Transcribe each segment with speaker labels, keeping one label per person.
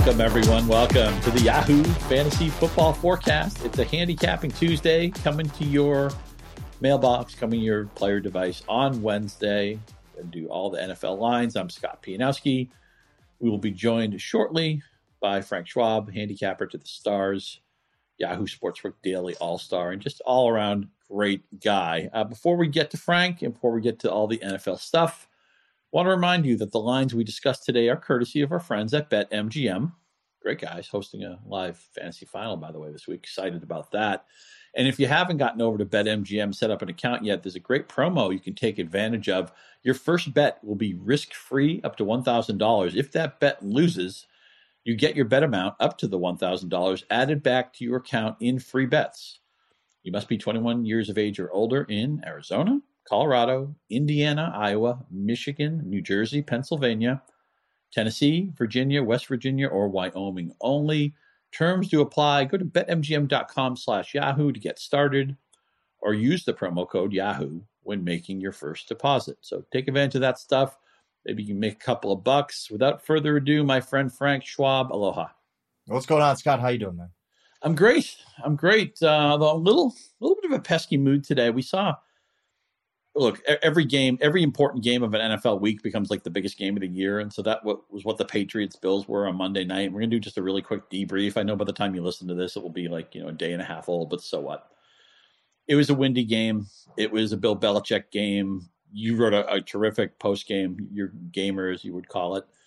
Speaker 1: Welcome, everyone. Welcome to the Yahoo Fantasy Football Forecast. It's a handicapping Tuesday coming to your mailbox, coming to your player device on Wednesday. And do all the NFL lines. I'm Scott Pianowski. We will be joined shortly by Frank Schwab, handicapper to the stars, Yahoo Sportsbook Daily All-Star, and just all-around great guy. Before we get to Frank and before we get to all the NFL stuff, I want to remind you that the lines we discussed today are courtesy of our friends at BetMGM. Great guys, hosting a live fantasy final, by the way, this week. Excited about that. And if you haven't gotten over to BetMGM, set up an account yet, there's a great promo you can take advantage of. Your first bet will be risk-free up to $1,000. If that bet loses, you get your bet amount up to the $1,000 added back to your account in free bets. You must be 21 years of age or older in Arizona, Colorado, Indiana, Iowa, Michigan, New Jersey, Pennsylvania, Tennessee, Virginia, West Virginia, or Wyoming only. Terms do apply. Go to betmgm.com/Yahoo to get started or use the promo code Yahoo when making your first deposit. So take advantage of that stuff. Maybe you can make a couple of bucks. Without further ado, my friend Frank Schwab, aloha.
Speaker 2: What's going on, Scott? How you doing, man?
Speaker 1: I'm great. Although a little bit of a pesky mood today. We saw, look, every important game of an NFL week becomes like the biggest game of the year. And so that was what the Patriots-Bills were on Monday night. We're going to do just a really quick debrief. I know by the time you listen to this, it will be like, a day and a half old, but so what? It was a windy game. It was a Bill Belichick game. You wrote a terrific post-game, your gamer, as you would call it.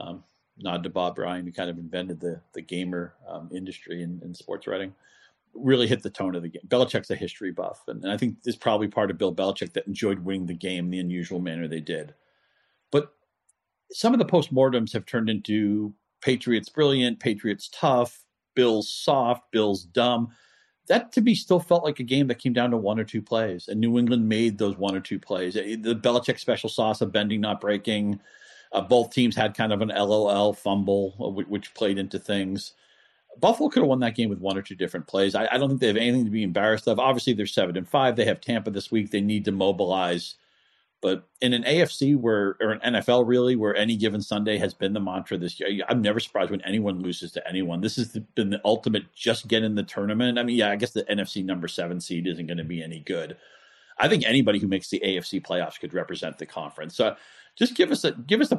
Speaker 1: Nod to Bob Ryan, who kind of invented the gamer industry in sports writing. Really hit the tone of the game. Belichick's a history buff, and I think this is probably part of Bill Belichick that enjoyed winning the game in the unusual manner they did. But some of the postmortems have turned into Patriots brilliant, Patriots tough, Bills soft, Bills dumb. That to me still felt like a game that came down to one or two plays, and New England made those one or two plays. The Belichick special sauce of bending, not breaking. Both teams had kind of an LOL fumble, which played into things. Buffalo could have won that game with one or two different plays. I don't think they have anything to be embarrassed of. Obviously, they're 7-5. They have Tampa this week. They need to mobilize. But in an AFC or an NFL really, where any given Sunday has been the mantra this year, I'm never surprised when anyone loses to anyone. This has been the ultimate just get in the tournament. I mean, yeah, I guess the NFC number 7 seed isn't going to be any good. I think anybody who makes the AFC playoffs could represent the conference. So just give us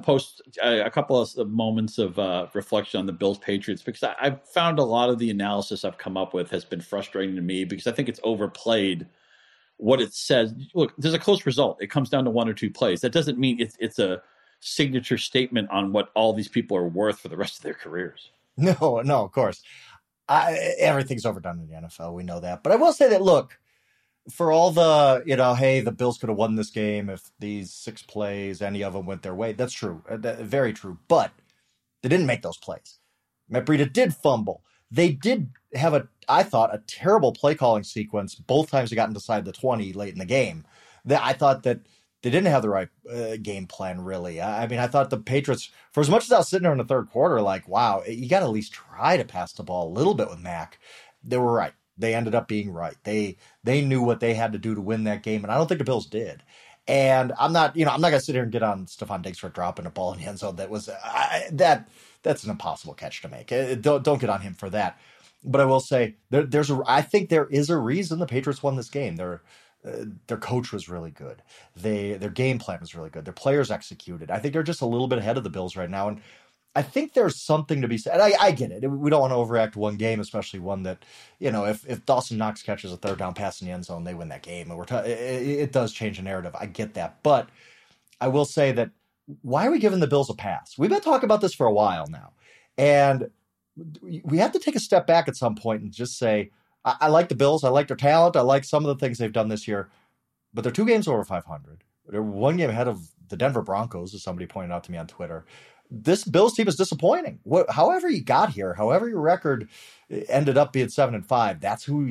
Speaker 1: a couple of moments of reflection on the Bills Patriots, because I've found a lot of the analysis I've come up with has been frustrating to me because I think it's overplayed what it says. Look, there's a close result. It comes down to one or two plays. That doesn't mean it's a signature statement on what all these people are worth for the rest of their careers.
Speaker 2: No, of course. Everything's overdone in the NFL. We know that. But I will say that, look, for all the, hey, the Bills could have won this game if these 6 plays, any of them went their way. That's true. Very true. But they didn't make those plays. Matt Breida did fumble. They did have I thought, a terrible play calling sequence both times they got inside the 20 late in the game. I thought that they didn't have the right game plan, really. I mean, I thought the Patriots, for as much as I was sitting there in the third quarter, like, wow, you got to at least try to pass the ball a little bit with Mac. They were right. They ended up being right. They knew what they had to do to win that game, and I don't think the Bills did. And I'm not going to sit here and get on Stephon Diggs for dropping a ball in the end zone. That was that's an impossible catch to make. Don't get on him for that. But I will say I think there is a reason the Patriots won this game. Their coach was really good. Their game plan was really good. Their players executed. I think they're just a little bit ahead of the Bills right now, and I think there's something to be said. I get it. We don't want to overreact to one game, especially one that, if Dawson Knox catches a third down pass in the end zone, they win that game. And it does change the narrative. I get that. But I will say that, why are we giving the Bills a pass? We've been talking about this for a while now. And we have to take a step back at some point and just say, I like the Bills. I like their talent. I like some of the things they've done this year. But they're 2 games over 500. They're 1 game ahead of the Denver Broncos, as somebody pointed out to me on Twitter. This Bills team is disappointing. However you got here, however your record ended up being 7-5, that's who,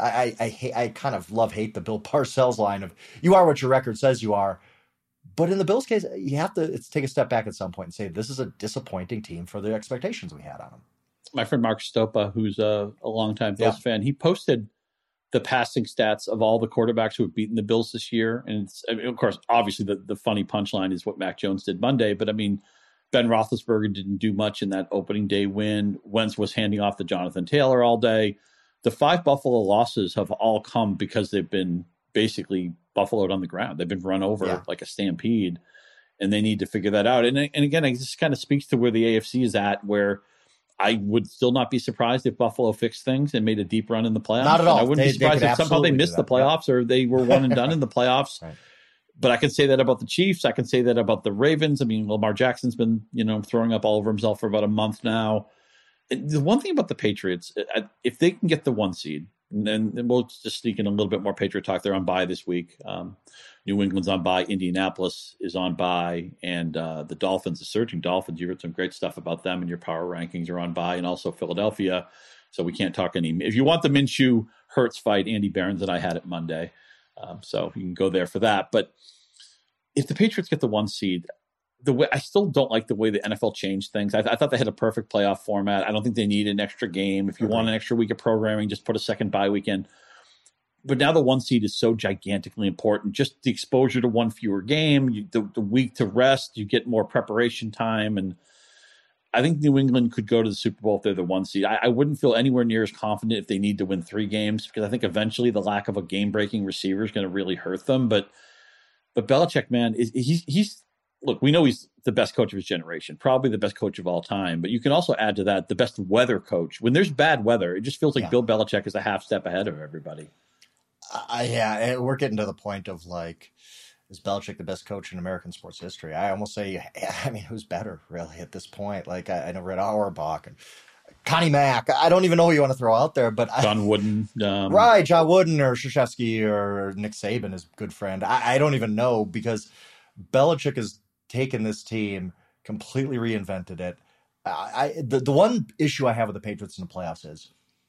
Speaker 2: I kind of hate the Bill Parcells line of, you are what your record says you are. But in the Bills case, you have to take a step back at some point and say, this is a disappointing team for the expectations we had on them.
Speaker 1: My friend Mark Stopa, who's a longtime Bills fan, he posted the passing stats of all the quarterbacks who have beaten the Bills this year. And of course, obviously the funny punchline is what Mac Jones did Monday. But I mean, Ben Roethlisberger didn't do much in that opening day win. Wentz was handing off to Jonathan Taylor all day. The 5 Buffalo losses have all come because they've been basically buffaloed on the ground. They've been run over like a stampede, and they need to figure that out. And again, it just kind of speaks to where the AFC is at, where I would still not be surprised if Buffalo fixed things and made a deep run in the playoffs.
Speaker 2: Not at all.
Speaker 1: And I wouldn't be surprised if somehow they missed the playoffs or they were one and done in the playoffs. Right. But I can say that about the Chiefs. I can say that about the Ravens. I mean, Lamar Jackson's been, throwing up all over himself for about a month now. And the one thing about the Patriots, if they can get the 1 seed, and then we'll just sneak in a little bit more Patriot talk. They're on bye this week. New England's on bye. Indianapolis is on bye. And the Dolphins, the surging Dolphins, you heard some great stuff about them in your power rankings, are on bye. And also Philadelphia. So we can't talk any. If you want the Minshew-Hurts fight, Andy Behrens and I had it Monday. So you can go there for that. But if the Patriots get the 1 seed, I still don't like the way the NFL changed things. I thought they had a perfect playoff format. I don't think they need an extra game. If you want an extra week of programming, just put a second bye weekend. But now the 1 seed is so gigantically important. Just the exposure to 1 fewer game, the week to rest, you get more preparation time. And I think New England could go to the Super Bowl if they're the 1 seed. I wouldn't feel anywhere near as confident if they need to win 3 games, because I think eventually the lack of a game-breaking receiver is going to really hurt them. But Belichick, man, he's look, we know he's the best coach of his generation, probably the best coach of all time. But you can also add to that the best weather coach. When there's bad weather, it just feels like Bill Belichick is a half step ahead of everybody.
Speaker 2: We're getting to the point of is Belichick the best coach in American sports history? I almost say, who's better really at this point? I know Red Auerbach and Connie Mack. I don't even know who you want to throw out there, but
Speaker 1: John Wooden.
Speaker 2: Right, John Wooden or Krzyzewski or Nick Saban, his good friend. I don't even know, because Belichick has taken this team, completely reinvented it. The one issue I have with the Patriots in the playoffs is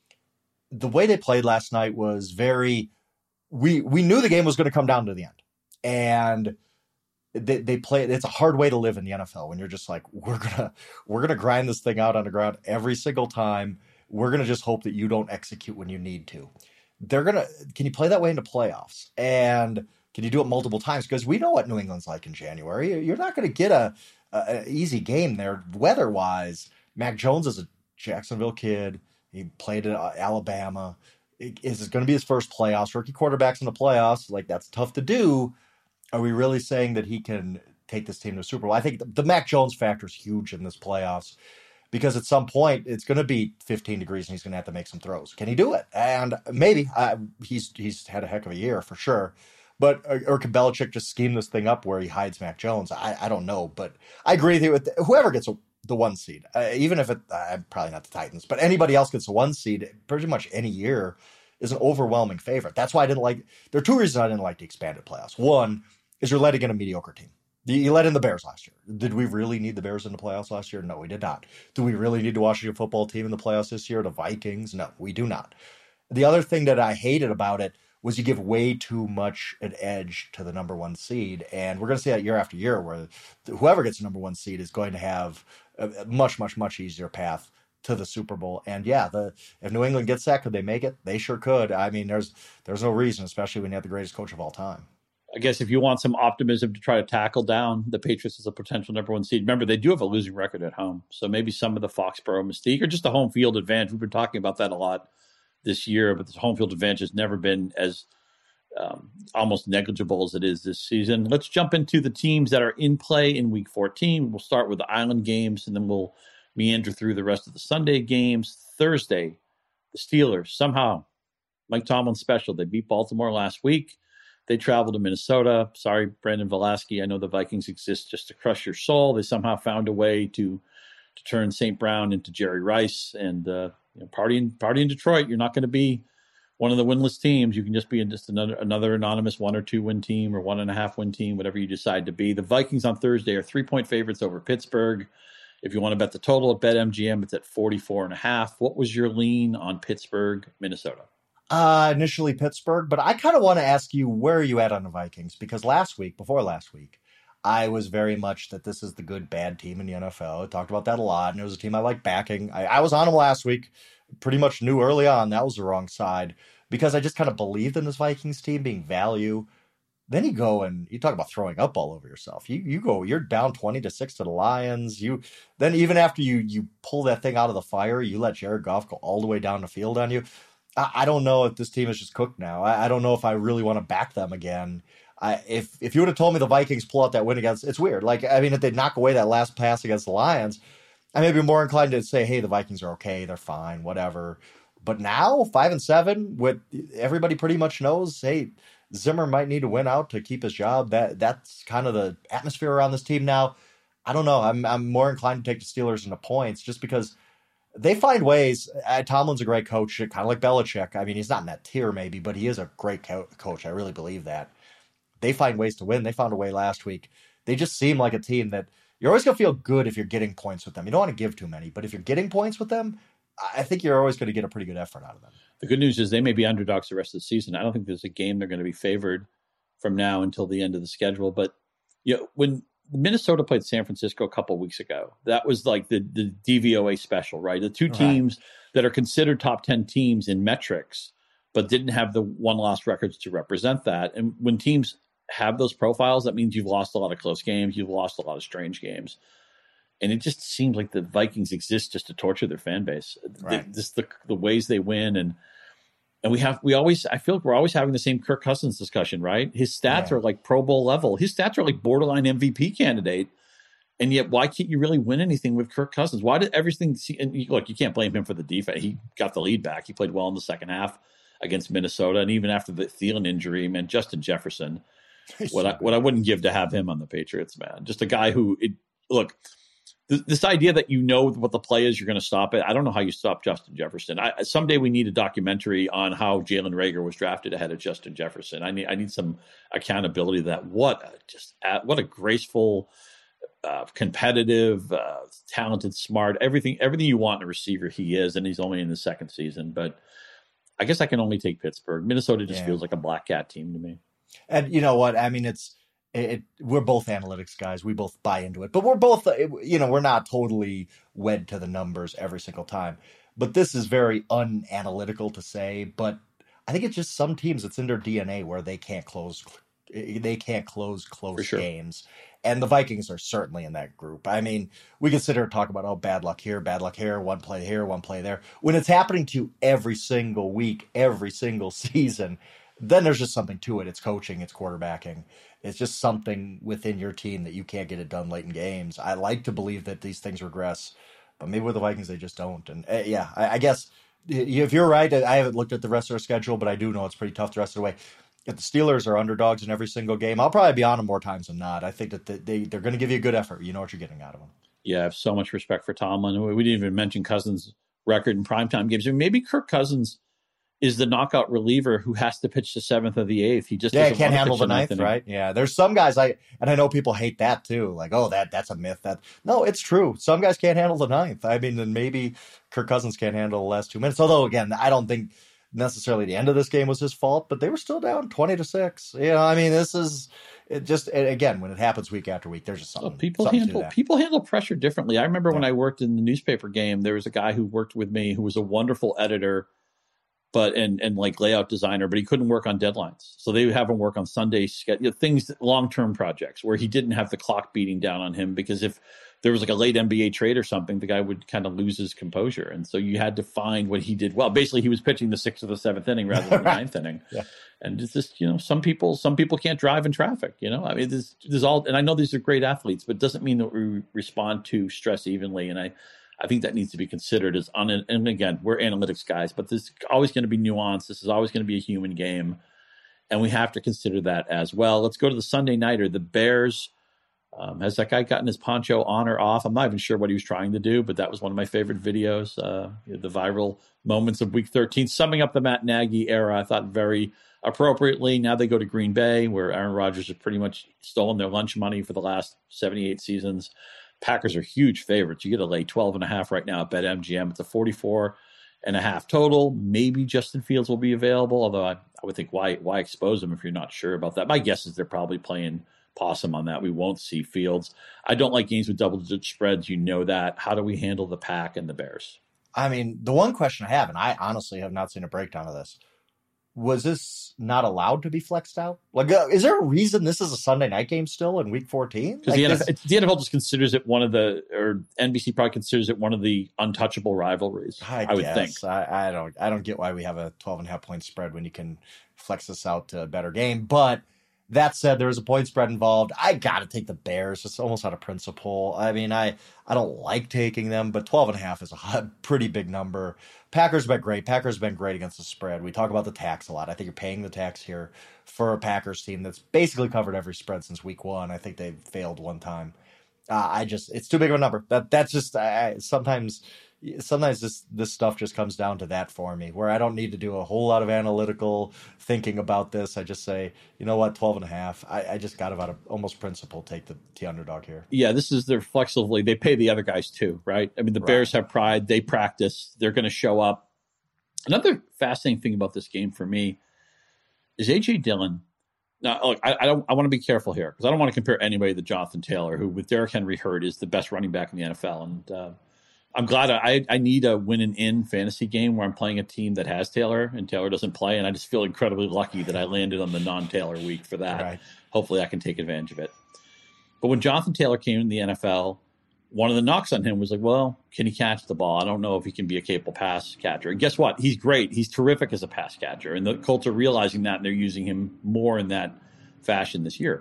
Speaker 2: the way they played last night was very. We knew the game was going to come down to the end, and they play. It's a hard way to live in the NFL when you're just like, we're gonna grind this thing out on the ground every single time. We're gonna just hope that you don't execute when you need to. Can you play that way into playoffs? And can you do it multiple times? Because we know what New England's like in January. You're not going to get an easy game there weather-wise. Mac Jones is a Jacksonville kid. He played at Alabama. Is it going to be his first playoffs? Rookie quarterbacks in the playoffs, that's tough to do. Are we really saying that he can take this team to the Super Bowl? I think the Mac Jones factor is huge in this playoffs, because at some point it's going to be 15 degrees and he's going to have to make some throws. Can he do it? And maybe. He's had a heck of a year for sure. But or can Belichick just scheme this thing up where he hides Mac Jones? I don't know, but I agree with you. With whoever gets the 1 seed, even if probably not the Titans, but anybody else gets the 1 seed, pretty much any year is an overwhelming favorite. That's why I didn't like. There are 2 reasons I didn't like the expanded playoffs. One is you're letting in a mediocre team. You let in the Bears last year. Did we really need the Bears in the playoffs last year? No, we did not. Do we really need the Washington football team in the playoffs this year? The Vikings? No, we do not. The other thing that I hated about it was you give way too much an edge to the number 1 seed. And we're going to see that year after year, where whoever gets the number 1 seed is going to have a much, much, much easier path to the Super Bowl. And if New England gets that, could they make it? They sure could. There's no reason, especially when you have the greatest coach of all time.
Speaker 1: I guess if you want some optimism to try to tackle down the Patriots as a potential number 1 seed, remember they do have a losing record at home. So maybe some of the Foxborough mystique, or just the home field advantage. We've been talking about that a lot this year, but the home field advantage has never been as almost negligible as it is this season. Let's jump into the teams that are in play in Week 14. We'll start with the Island games, and then we'll meander through the rest of the Sunday games. Thursday, the Steelers, somehow, Mike Tomlin's special. They beat Baltimore last week. They traveled to Minnesota. Sorry, Brandon Velasquez. I know the Vikings exist just to crush your soul. They somehow found a way to turn St. Brown into Jerry Rice. And party in Detroit. You're not going to be one of the winless teams. You can just be just another anonymous 1 or 2 win team or 1.5 win team, whatever you decide to be. The Vikings on Thursday are 3-point favorites over Pittsburgh. If you want to bet the total at BetMGM, it's at 44.5. What was your lean on Pittsburgh, Minnesota?
Speaker 2: Initially Pittsburgh, but I kind of want to ask you, where are you at on the Vikings? Because before last week, I was very much that this is the good, bad team in the NFL. I talked about that a lot, and it was a team I like backing. I was on them last week. Pretty much knew early on that was the wrong side, because I just kind of believed in this Vikings team being value. then you go and you talk about throwing up all over yourself. You're down 20-6 to the Lions. Then even after you pull that thing out of the fire, you let Jared Goff go all the way down the field on you. I don't know if this team is just cooked now. I don't know if I really want to back them again. If you would have told me the Vikings pull out that win against, it's weird. Like, I mean, if they knock away that last pass against the Lions, I may be more inclined to say, hey, the Vikings are okay, they're fine, whatever. But now, 5-7, with everybody pretty much knows, hey, Zimmer might need to win out to keep his job. That's kind of the atmosphere around this team now. I don't know. I'm more inclined to take the Steelers into points just because they find ways. Tomlin's a great coach, kind of like Belichick. I mean, he's not in that tier maybe, but he is a great coach. I really believe that. They find ways to win. They found a way last week. They just seem like a team that you're always going to feel good if you're getting points with them. You don't want to give too many, but if you're getting points with them, I think you're always going to get a pretty good effort out of them.
Speaker 1: The good news is they may be underdogs the rest of the season. I don't think there's a game they're going to be favored from now until the end of the schedule. But when Minnesota played San Francisco a couple of weeks ago, that was like the DVOA special, right? The two teams that are considered top 10 teams in metrics, but didn't have the one-loss records to represent that. And when teams have those profiles, that means you've lost a lot of close games, you've lost a lot of strange games. And it just seems like the Vikings exist just to torture their fan base.
Speaker 2: Right.
Speaker 1: The ways they win, and I feel like we're always having the same Kirk Cousins discussion, right? His stats are like Pro Bowl level. His stats are like borderline MVP candidate. And yet, why can't you really win anything with Kirk Cousins? Why did everything look, you can't blame him for the defense. He got the lead back. He played well in the second half against Minnesota. And even after the Thielen injury, man, Justin Jefferson, what I wouldn't give to have him on the Patriots, man. Just a guy who this idea that what the play is, you're going to stop it. I don't know how you stop Justin Jefferson. Someday we need a documentary on how Jalen Reagor was drafted ahead of Justin Jefferson. I need some accountability to that. What a graceful, competitive, talented, smart, everything you want in a receiver he is, and he's only in the second season. But I guess I can only take Pittsburgh. Minnesota just feels like a black cat team to me.
Speaker 2: And you know what? I mean, we're both analytics guys. We both buy into it, but we're both, we're not totally wed to the numbers every single time. But this is very unanalytical to say, but I think it's just some teams, it's in their DNA where they can't close close games. And the Vikings are certainly in that group. I mean, we can sit here and talk about, bad luck here, one play here, one play there. When it's happening to every single week, every single season, then there's just something to it. It's coaching, it's quarterbacking. It's just something within your team that you can't get it done late in games. I like to believe that these things regress, but maybe with the Vikings, they just don't. And I guess if you're right, I haven't looked at the rest of their schedule, but I do know it's pretty tough the rest of the way. If the Steelers are underdogs in every single game, I'll probably be on them more times than not. I think that they're going to give you a good effort. You know what you're getting out of them.
Speaker 1: Yeah, I have so much respect for Tomlin. We didn't even mention Cousins' record in primetime games. Maybe Kirk Cousins is the knockout reliever who has to pitch the 7th or the 8th. He just
Speaker 2: can't handle the 9th, right? Yeah, there's some guys and I know people hate that too. Like, that's a myth. No, it's true. Some guys can't handle the 9th. I mean, and maybe Kirk Cousins can't handle the last 2 minutes. Although, again, I don't think necessarily the end of this game was his fault, but they were still down 20-6. I mean, this is it. Just again, when it happens week after week, there's just something.
Speaker 1: People handle pressure differently. I remember when I worked in the newspaper game, there was a guy who worked with me who was a wonderful editor, but and like layout designer, but he couldn't work on deadlines. So they would have him work on Sunday things, long-term projects where he didn't have the clock beating down on him, because if there was like a late NBA trade or something, the guy would kind of lose his composure. And so you had to find what he did well. Basically, he was pitching the 6th or the 7th inning rather than the 9th inning. Yeah. And it's just, some people can't drive in traffic, I mean, there's all, and I know these are great athletes, but it doesn't mean that we respond to stress evenly. And I think that needs to be considered and again, we're analytics guys, but there's always going to be nuance. This is always going to be a human game. And we have to consider that as well. Let's go to the Sunday nighter. The Bears, has that guy gotten his poncho on or off? I'm not even sure what he was trying to do, but that was one of my favorite videos. The viral moments of week 13, summing up the Matt Nagy era, I thought very appropriately. Now they go to Green Bay, where Aaron Rodgers has pretty much stolen their lunch money for the last 78 seasons. Packers are huge favorites. You get to lay 12.5 right now at BetMGM. It's a 44.5 total. Maybe Justin Fields will be available, although I would think why expose him if you're not sure about that. My guess is they're probably playing possum on that. We won't see Fields. I don't like games with double-digit spreads. You know that. How do we handle the Pack and the Bears?
Speaker 2: I mean, the one question I have, and I honestly have not seen a breakdown of this, was this not allowed to be flexed out? Like, is there a reason this is a Sunday night game still in Week 14?
Speaker 1: Because the NFL just considers it or NBC probably considers it one of the untouchable rivalries. I would think.
Speaker 2: I don't get why we have a 12.5-point spread when you can flex this out to a better game. But that said, there was a point spread involved. I got to take the Bears. It's almost out of principle. I mean, I don't like taking them, but 12.5 is a pretty big number. Packers have been great. Packers have been great against the spread. We talk about the tax a lot. I think you're paying the tax here for a Packers team that's basically covered every spread since week 1. I think they failed one time. It's too big of a number. That's just sometimes this stuff just comes down to that for me, where I don't need to do a whole lot of analytical thinking about this. I just say, you know what, 12.5. I just got about almost principle take the underdog here.
Speaker 1: Yeah, this is their flexibly. They pay the other guys too, right? I mean, the Bears have pride. They practice. They're going to show up. Another fascinating thing about this game for me is A.J. Dillon. Now, look, I want to be careful here because I don't want to compare anybody to Jonathan Taylor, who with Derrick Henry hurt is the best running back in the NFL. And I'm glad I need a win and in fantasy game where I'm playing a team that has Taylor and Taylor doesn't play. And I just feel incredibly lucky that I landed on the non-Taylor week for that.
Speaker 2: Right.
Speaker 1: Hopefully I can take advantage of it. But when Jonathan Taylor came in the NFL, one of the knocks on him was like, well, can he catch the ball? I don't know if he can be a capable pass catcher. And guess what? He's great. He's terrific as a pass catcher. And the Colts are realizing that, and they're using him more in that fashion this year.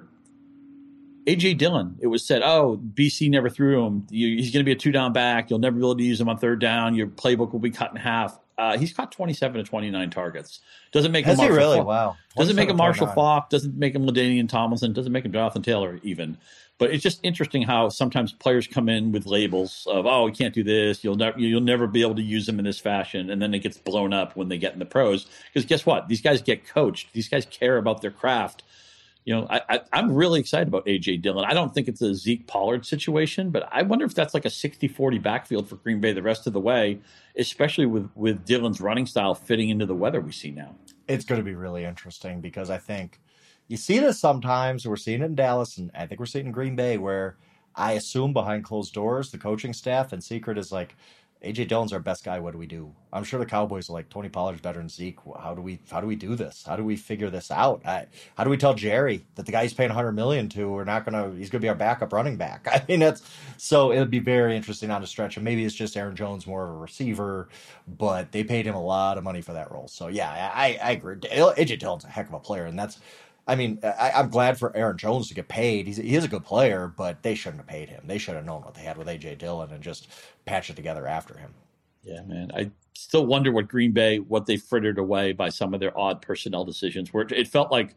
Speaker 1: A.J. Dillon, it was said, oh, BC never threw him. He's going to be a 2-down back. You'll never be able to use him on 3rd down. Your playbook will be cut in half. He's caught 27 to 29 targets. Doesn't make him Marshall
Speaker 2: really?
Speaker 1: Faulk.
Speaker 2: Wow.
Speaker 1: Doesn't make him Marshall Faulk. Doesn't make him LaDainian Tomlinson. Doesn't make him Jonathan Taylor even. But it's just interesting how sometimes players come in with labels of, oh, you can't do this. You'll never be able to use them in this fashion. And then it gets blown up when they get in the pros. Because guess what? These guys get coached. These guys care about their craft. You know, I'm really excited about A.J. Dillon. I don't think it's a Zeke Pollard situation, but I wonder if that's like a 60-40 backfield for Green Bay the rest of the way, especially with Dillon's running style fitting into the weather we see now.
Speaker 2: It's going to be really interesting because I think you see this sometimes. We're seeing it in Dallas, and I think we're seeing it in Green Bay, where I assume behind closed doors, the coaching staff and secret is like, A.J. Dillon's our best guy. What do we do? I'm sure the Cowboys are like, Tony Pollard's better than Zeke. How do we do this? How do we figure this out? How do we tell Jerry that the guy he's paying $100 million to, he's going to be our backup running back? I mean, so it'll be very interesting on the stretch. And maybe it's just Aaron Jones more of a receiver, but they paid him a lot of money for that role. So yeah, I agree. A.J. Dillon's a heck of a player, and I'm glad for Aaron Jones to get paid. He is a good player, but they shouldn't have paid him. They should have known what they had with A.J. Dillon and just patch it together after him.
Speaker 1: Yeah, man. I still wonder what they frittered away by some of their odd personnel decisions, where it felt like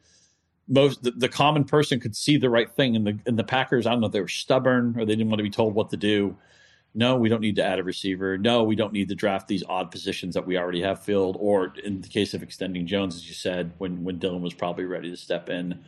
Speaker 1: the common person could see the right thing. And the Packers, I don't know if they were stubborn or they didn't want to be told what to do. No, we don't need to add a receiver. No, we don't need to draft these odd positions that we already have filled. Or in the case of extending Jones, as you said, when Dillon was probably ready to step in.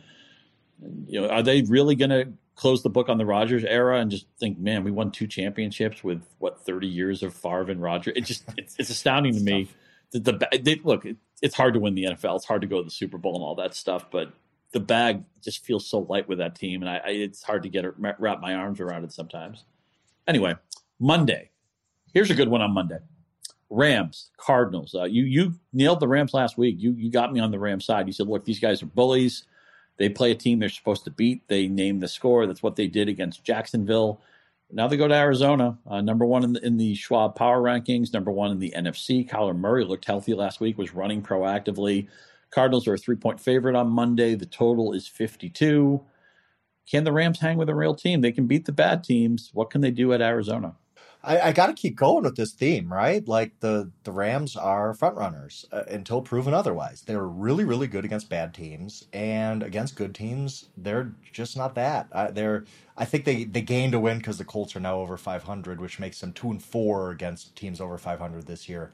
Speaker 1: You know, are they really going to close the book on the Rodgers era and just think, man, we won 2 championships with 30 years of Favre and Rodgers? It's astounding to me that look, it's hard to win the NFL. It's hard to go to the Super Bowl and all that stuff, but the bag just feels so light with that team, and it's hard to wrap my arms around it sometimes. Anyway, Monday. Here's a good one on Monday. Rams, Cardinals. You nailed the Rams last week. You got me on the Rams side. You said, look, these guys are bullies. They play a team they're supposed to beat. They named the score. That's what they did against Jacksonville. Now they go to Arizona, number 1 in the Schwab Power Rankings, number 1 in the NFC. Kyler Murray looked healthy last week, was running proactively. Cardinals are a 3-point favorite on Monday. The total is 52. Can the Rams hang with a real team? They can beat the bad teams. What can they do at Arizona?
Speaker 2: I got to keep going with this theme, right? Like the Rams are front runners until proven otherwise. They're really, really good against bad teams, and against good teams, they're just not that. I think they gained a win because the Colts are now over 500, which makes them 2-4 against teams over 500 this year.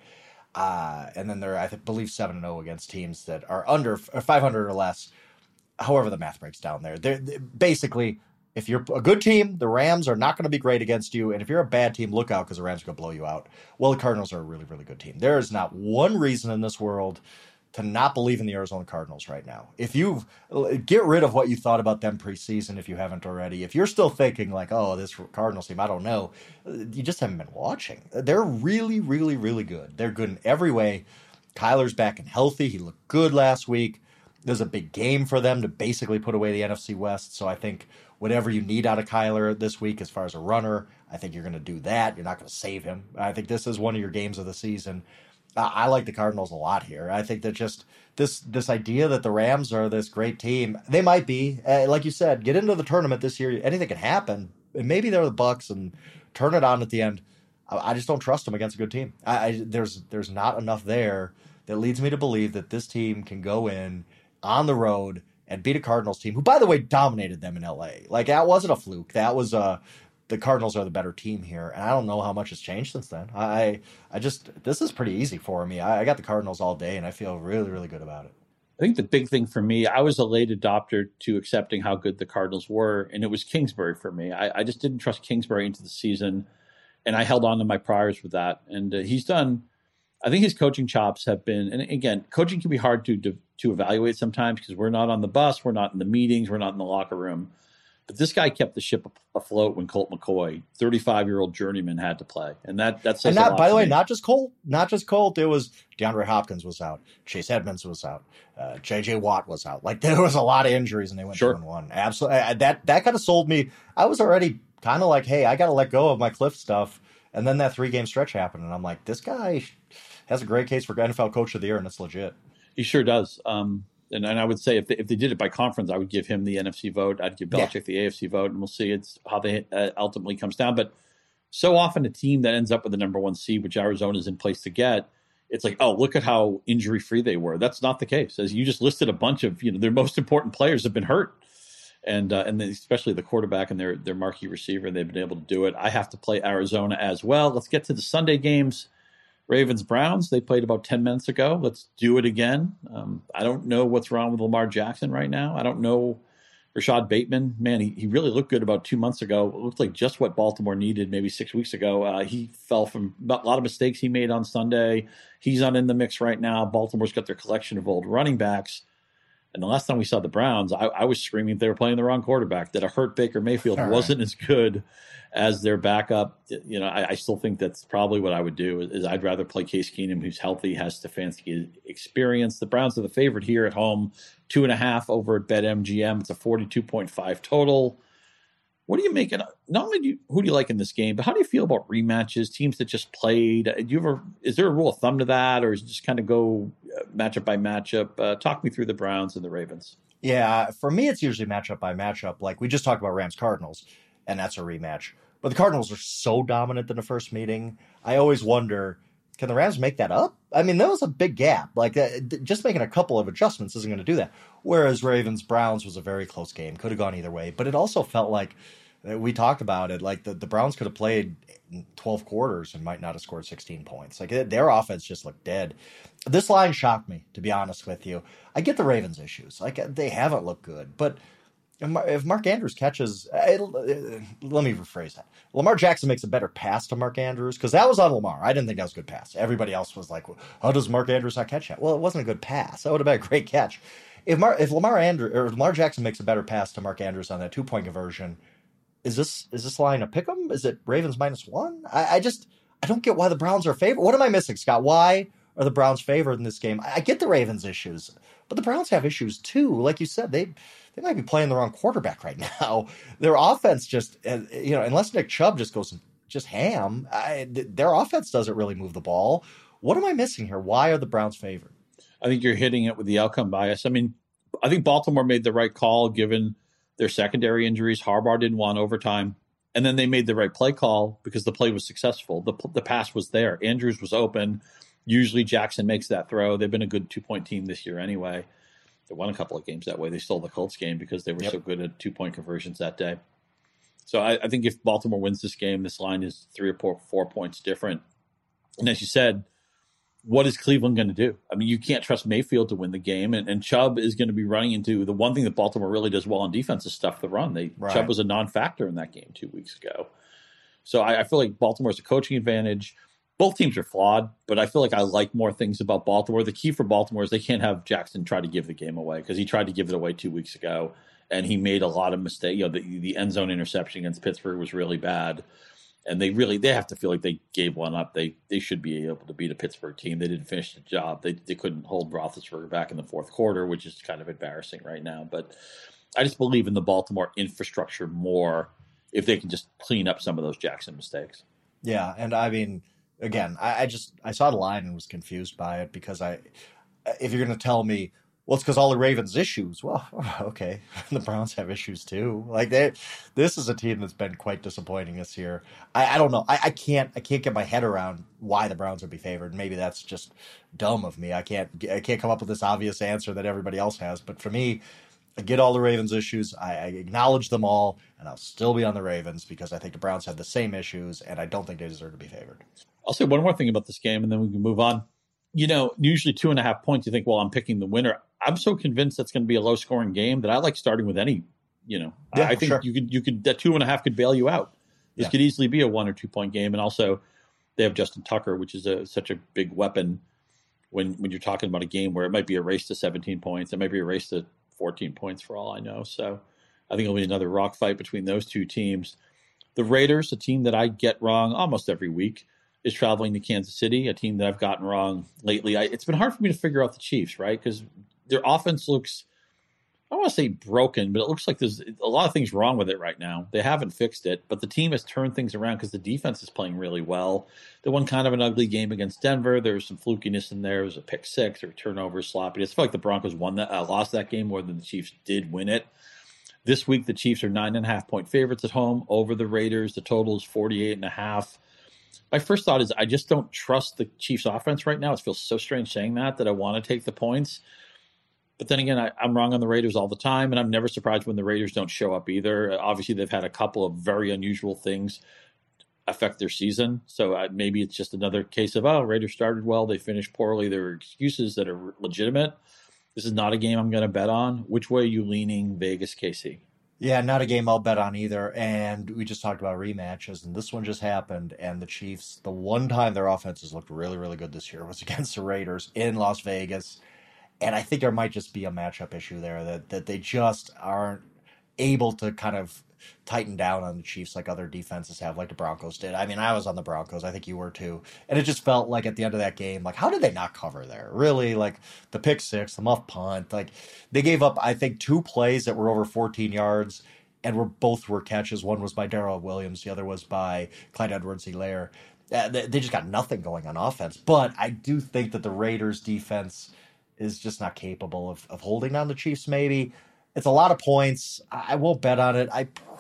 Speaker 2: And then they're, believe 7-0 against teams that are under 500 or less. However the math breaks down there. They're basically, if you're a good team, the Rams are not going to be great against you. And if you're a bad team, look out because the Rams are going to blow you out. Well, the Cardinals are a really, really good team. There is not one reason in this world to not believe in the Arizona Cardinals right now. If you get rid of what you thought about them preseason, if you haven't already, if you're still thinking like, oh, this Cardinals team, I don't know, you just haven't been watching. They're really, really, really good. They're good in every way. Kyler's back and healthy. He looked good last week. There's a big game for them to basically put away the NFC West. So I think whatever you need out of Kyler this week as far as a runner, I think you're going to do that. You're not going to save him. I think this is one of your games of the season. I like the Cardinals a lot here. I think that just this idea that the Rams are this great team, they might be. Like you said, get into the tournament this year. Anything can happen. And maybe they're the Bucks and turn it on at the end. I just don't trust them against a good team. There's not enough there that leads me to believe that this team can go in on the road and beat a Cardinals team who, by the way, dominated them in LA. Like, that wasn't a fluke. That was the Cardinals are the better team here, and I don't know how much has changed since then. I just this is pretty easy for me. I got the Cardinals all day, and I feel really, really good about it.
Speaker 1: I think the big thing for me, I was a late adopter to accepting how good the Cardinals were, and it was Kingsbury for me. I just didn't trust Kingsbury into the season, and I held on to my priors with that. And he's done. I think his coaching chops have been, and again, coaching can be hard to evaluate sometimes because we're not on the bus, we're not in the meetings, we're not in the locker room. But this guy kept the ship afloat when Colt McCoy, 35-year-old journeyman, had to play, and that says
Speaker 2: and
Speaker 1: a lot.
Speaker 2: By the way, not just Colt. It was DeAndre Hopkins was out, Chase Edmonds was out, J.J. Watt was out. Like, there was a lot of injuries, and they went 2-1. Absolutely, that kind of sold me. I was already kind of like, hey, I got to let go of my Cliff stuff, and then that 3-game stretch happened, and I'm like, this guy has a great case for NFL Coach of the Year, and it's legit.
Speaker 1: He sure does. And I would say if they did it by conference, I would give him the NFC vote. I'd give Belichick the AFC vote, and we'll see it's how they ultimately comes down. But so often a team that ends up with the number 1 seed, which Arizona is in place to get, it's like, oh, look at how injury-free they were. That's not the case. As you just listed a bunch of, their most important players have been hurt. And especially the quarterback and their marquee receiver, they've been able to do it. I have to play Arizona as well. Let's get to the Sunday games. Ravens-Browns, they played about 10 minutes ago. Let's do it again. I don't know what's wrong with Lamar Jackson right now. I don't know. Rashad Bateman, man, he really looked good about 2 months ago. It looked like just what Baltimore needed maybe 6 weeks ago. He fell from a lot of mistakes he made on Sunday. He's not in the mix right now. Baltimore's got their collection of old running backs. And the last time we saw the Browns, I was screaming if they were playing the wrong quarterback, that a hurt Baker Mayfield wasn't as good as their backup. I still think that's probably what I would do is I'd rather play Case Keenum, who's healthy, has Stefanski experience. The Browns are the favorite here at home, 2.5 over at BetMGM. It's a 42.5 total. What do you make? Not only who do you like in this game, but how do you feel about rematches, teams that just played? Is there a rule of thumb to that, or is it just kind of go matchup by matchup? Talk me through the Browns and the Ravens.
Speaker 2: Yeah, for me, it's usually matchup by matchup. Like, we just talked about Rams-Cardinals, and that's a rematch. But the Cardinals are so dominant in the first meeting. I always wonder, can the Rams make that up? I mean, that was a big gap. Like, just making a couple of adjustments isn't going to do that. Whereas Ravens-Browns was a very close game. Could have gone either way. But it also felt like, we talked about it, like the Browns could have played 12 quarters and might not have scored 16 points. Like, their offense just looked dead. This line shocked me, to be honest with you. I get the Ravens' issues. Like, they haven't looked good. But if Mark Andrews catches, let me rephrase that. Lamar Jackson makes a better pass to Mark Andrews, because that was on Lamar. I didn't think that was a good pass. Everybody else was like, how does Mark Andrews not catch that? Well, it wasn't a good pass. That would have been a great catch. If Lamar Jackson makes a better pass to Mark Andrews on that 2-point conversion, is this line a pick 'em? Is it Ravens -1? I don't get why the Browns are favored. What am I missing, Scott? Why are the Browns favored in this game? I get the Ravens' issues, but the Browns have issues too. Like you said, they might be playing the wrong quarterback right now. Their offense just, unless Nick Chubb just goes ham, their offense doesn't really move the ball. What am I missing here? Why are the Browns favored?
Speaker 1: I think you're hitting it with the outcome bias. I mean, I think Baltimore made the right call given their secondary injuries. Harbaugh didn't want overtime. And then they made the right play call because the play was successful. The pass was there. Andrews was open. Usually Jackson makes that throw. They've been a good 2-point team this year anyway. They won a couple of games that way. They stole the Colts game because they were so good at 2-point conversions that day. So I think if Baltimore wins this game, this line is 3 or 4 points different. And as you said, what is Cleveland going to do? I mean, you can't trust Mayfield to win the game, and Chubb is going to be running into the one thing that Baltimore really does well on defense is stuff the run. Chubb was a non-factor in that game 2 weeks ago. So I feel like Baltimore has a coaching advantage. Both teams are flawed, but I feel like I like more things about Baltimore. The key for Baltimore is they can't have Jackson try to give the game away because he tried to give it away 2 weeks ago, and he made a lot of mistakes. The end zone interception against Pittsburgh was really bad. And they have to feel like they gave one up. They should be able to beat a Pittsburgh team. They didn't finish the job. They couldn't hold Roethlisberger back in the fourth quarter, which is kind of embarrassing right now. But I just believe in the Baltimore infrastructure more if they can just clean up some of those Jackson mistakes.
Speaker 2: Yeah, and I mean, again, I saw the line and was confused by it because if you're going to tell me, well, it's because all the Ravens' issues. Well, okay, the Browns have issues too. Like this is a team that's been quite disappointing this year. I don't know. I can't get my head around why the Browns would be favored. Maybe that's just dumb of me. I can't come up with this obvious answer that everybody else has. But for me, I get all the Ravens' issues. I acknowledge them all, and I'll still be on the Ravens because I think the Browns have the same issues, and I don't think they deserve to be favored.
Speaker 1: I'll say one more thing about this game, and then we can move on. Usually 2.5 points, you think, well, I'm picking the winner. I'm so convinced that's going to be a low scoring game that I like starting with any, I think sure. you could that 2.5 could bail you out. This could easily be a 1 or 2 point game. And also they have Justin Tucker, which is such a big weapon when you're talking about a game where it might be a race to 17 points. It might be a race to 14 points for all I know. So I think it'll be another rock fight between those two teams. The Raiders, a team that I get wrong almost every week, is traveling to Kansas City, a team that I've gotten wrong lately. It's been hard for me to figure out the Chiefs, right? Because their offense looks, I don't want to say broken, but it looks like there's a lot of things wrong with it right now. They haven't fixed it, but the team has turned things around because the defense is playing really well. They won kind of an ugly game against Denver. There was some flukiness in there. It was a pick six or turnover sloppiness. I feel like the Broncos lost that game more than the Chiefs did win it. This week, the Chiefs are 9.5 point favorites at home over the Raiders. The total is 48.5. My first thought is I just don't trust the Chiefs offense right now. It feels so strange saying that I want to take the points. But then again, I'm wrong on the Raiders all the time, and I'm never surprised when the Raiders don't show up either. Obviously, they've had a couple of very unusual things affect their season. So maybe it's just another case of, Raiders started well, they finished poorly. There are excuses that are legitimate. This is not a game I'm going to bet on. Which way are you leaning, Vegas, KC?
Speaker 2: Yeah, not a game I'll bet on either. And we just talked about rematches, and this one just happened. And the Chiefs, the one time their offenses looked really, really good this year was against the Raiders in Las Vegas. And I think there might just be a matchup issue there that they just aren't able to kind of tighten down on the Chiefs like other defenses have, like the Broncos did. I mean, I was on the Broncos. I think you were too. And it just felt like at the end of that game, like, how did they not cover there? Really, like the pick six, the muff punt, like they gave up, I think, 2 plays that were over 14 yards and both were catches. One was by Darrell Williams. The other was by Clyde Edwards-Helaire. They just got nothing going on offense. But I do think that the Raiders defense is just not capable of holding down the Chiefs maybe. It's a lot of points. I won't bet on it.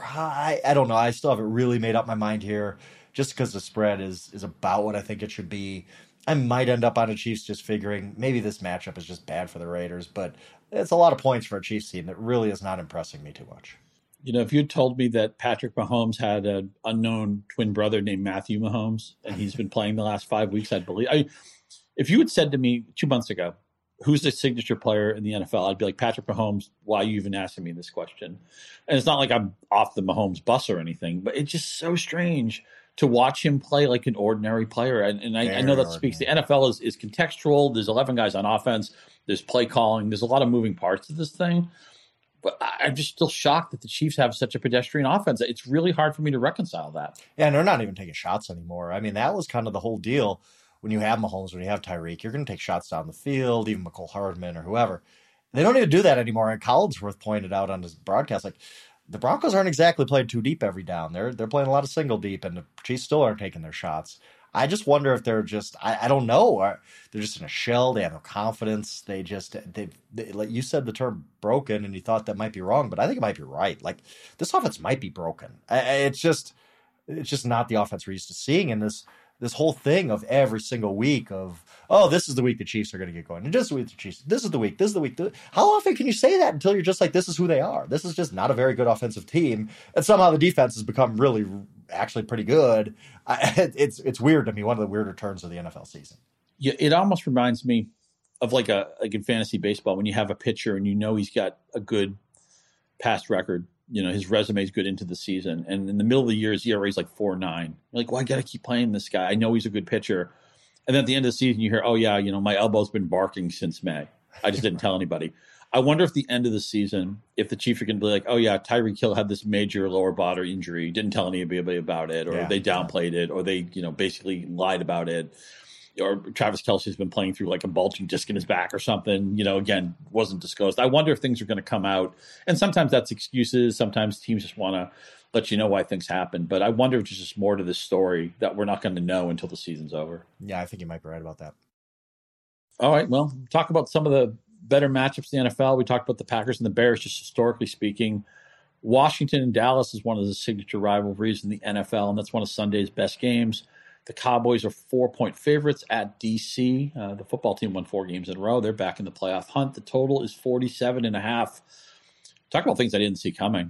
Speaker 2: I don't know. I still haven't really made up my mind here just because the spread is about what I think it should be. I might end up on a Chiefs just figuring maybe this matchup is just bad for the Raiders, but it's a lot of points for a Chiefs team that really is not impressing me too much.
Speaker 1: If you told me that Patrick Mahomes had an unknown twin brother named Matthew Mahomes and he's been playing the last 5 weeks, I'd believe. If you had said to me 2 months ago, who's the signature player in the NFL? I'd be like, Patrick Mahomes. Why are you even asking me this question? And it's not like I'm off the Mahomes bus or anything, but it's just so strange to watch him play like an ordinary player. And I know that speaks. The NFL is contextual. There's 11 guys on offense. There's play calling. There's a lot of moving parts to this thing. But I'm just still shocked that the Chiefs have such a pedestrian offense. It's really hard for me to reconcile that.
Speaker 2: Yeah, and they're not even taking shots anymore. I mean, that was kind of the whole deal. When you have Mahomes, when you have Tyreek, you're going to take shots down the field, even McCole Hardman or whoever. They don't even do that anymore. And Collinsworth pointed out on his broadcast, like, the Broncos aren't exactly playing too deep every down. They're playing a lot of single deep, and the Chiefs still aren't taking their shots. I just wonder if they're just, I don't know. They're just in a shell. They have no confidence. They like you said the term broken, and you thought that might be wrong, but I think it might be right. Like, this offense might be broken. It's just not the offense we're used to seeing in this whole thing of every single week of, this is the week the Chiefs are going to get going. And just the week the Chiefs, this is the week. How often can you say that until you're just like, this is who they are? This is just not a very good offensive team. And somehow the defense has become really, actually pretty good. It's weird to me. One of the weirder turns of the NFL season.
Speaker 1: Yeah, it almost reminds me of like in fantasy baseball, when you have a pitcher and he's got a good past record. His resume is good into the season. And in the middle of the year, his ERA is like 4.9. You're like, well, I got to keep playing this guy. I know he's a good pitcher. And then at the end of the season, you hear, my elbow's been barking since May. I just didn't tell anybody. I wonder if the end of the season, if the Chiefs are going to be like, oh yeah, Tyreek Hill had this major lower body injury, didn't tell anybody about it, or they downplayed it, or they, basically lied about it, or Travis Kelce's been playing through like a bulging disc in his back or something, again, wasn't disclosed. I wonder if things are going to come out. And sometimes that's excuses. Sometimes teams just want to let you know why things happen. But I wonder if there's just more to this story that we're not going to know until the season's over.
Speaker 2: Yeah, I think you might be right about that.
Speaker 1: All right, well, talk about some of the better matchups in the NFL. We talked about the Packers and the Bears, just historically speaking. Washington and Dallas is one of the signature rivalries in the NFL, and that's one of Sunday's best games. The Cowboys are 4-point favorites at D.C. The football team won 4 games in a row. They're back in the playoff hunt. The total is 47.5. Talk about things I didn't see coming.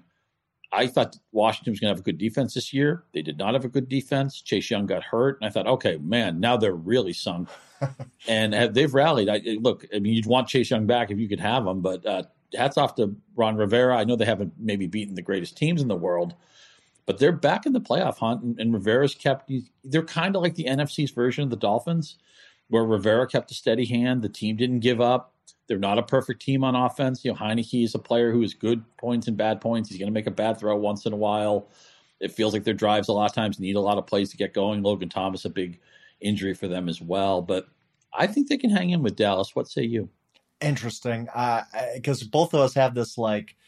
Speaker 1: I thought Washington was going to have a good defense this year. They did not have a good defense. Chase Young got hurt, and I thought, okay, man, now they're really sunk. And they've rallied. You'd want Chase Young back if you could have him, but hats off to Ron Rivera. I know they haven't maybe beaten the greatest teams in the world, but they're back in the playoff hunt, and Rivera's they're kind of like the NFC's version of the Dolphins, where Rivera kept a steady hand. The team didn't give up. They're not a perfect team on offense. Heineke is a player who has good points and bad points. He's going to make a bad throw once in a while. It feels like their drives a lot of times need a lot of plays to get going. Logan Thomas, a big injury for them as well. But I think they can hang in with Dallas. What say you?
Speaker 2: Interesting. Because both of us have this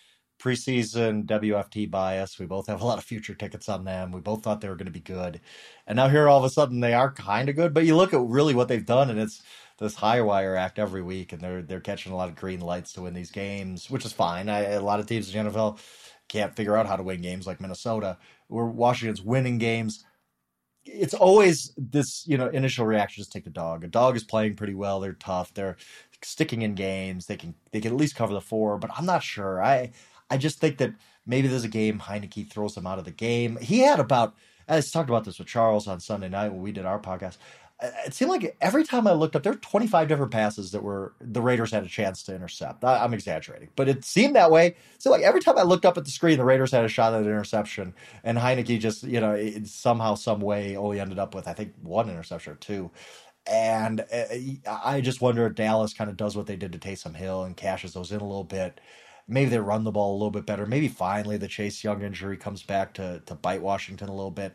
Speaker 2: preseason WFT bias. We both have a lot of future tickets on them. We both thought they were going to be good. And now here all of a sudden they are kind of good. But you look at really what they've done, and it's this high wire act every week, and they're catching a lot of green lights to win these games, which is fine. A lot of teams in the NFL can't figure out how to win games like Minnesota, where Washington's winning games. It's always this, initial reaction, just take the dog. A dog is playing pretty well. They're tough. They're sticking in games. They can at least cover the 4, but I'm not sure. I just think that maybe there's a game Heineke throws them out of the game. He had I talked about this with Charles on Sunday night when we did our podcast. It seemed like every time I looked up, there were 25 different passes that the Raiders had a chance to intercept. I'm exaggerating, but it seemed that way. So every time I looked up at the screen, the Raiders had a shot at an interception, and Heineke just, somehow, some way only ended up with, I think, 1 interception or 2. And I just wonder if Dallas kind of does what they did to Taysom Hill and cashes those in a little bit. Maybe they run the ball a little bit better. Maybe finally the Chase Young injury comes back to bite Washington a little bit.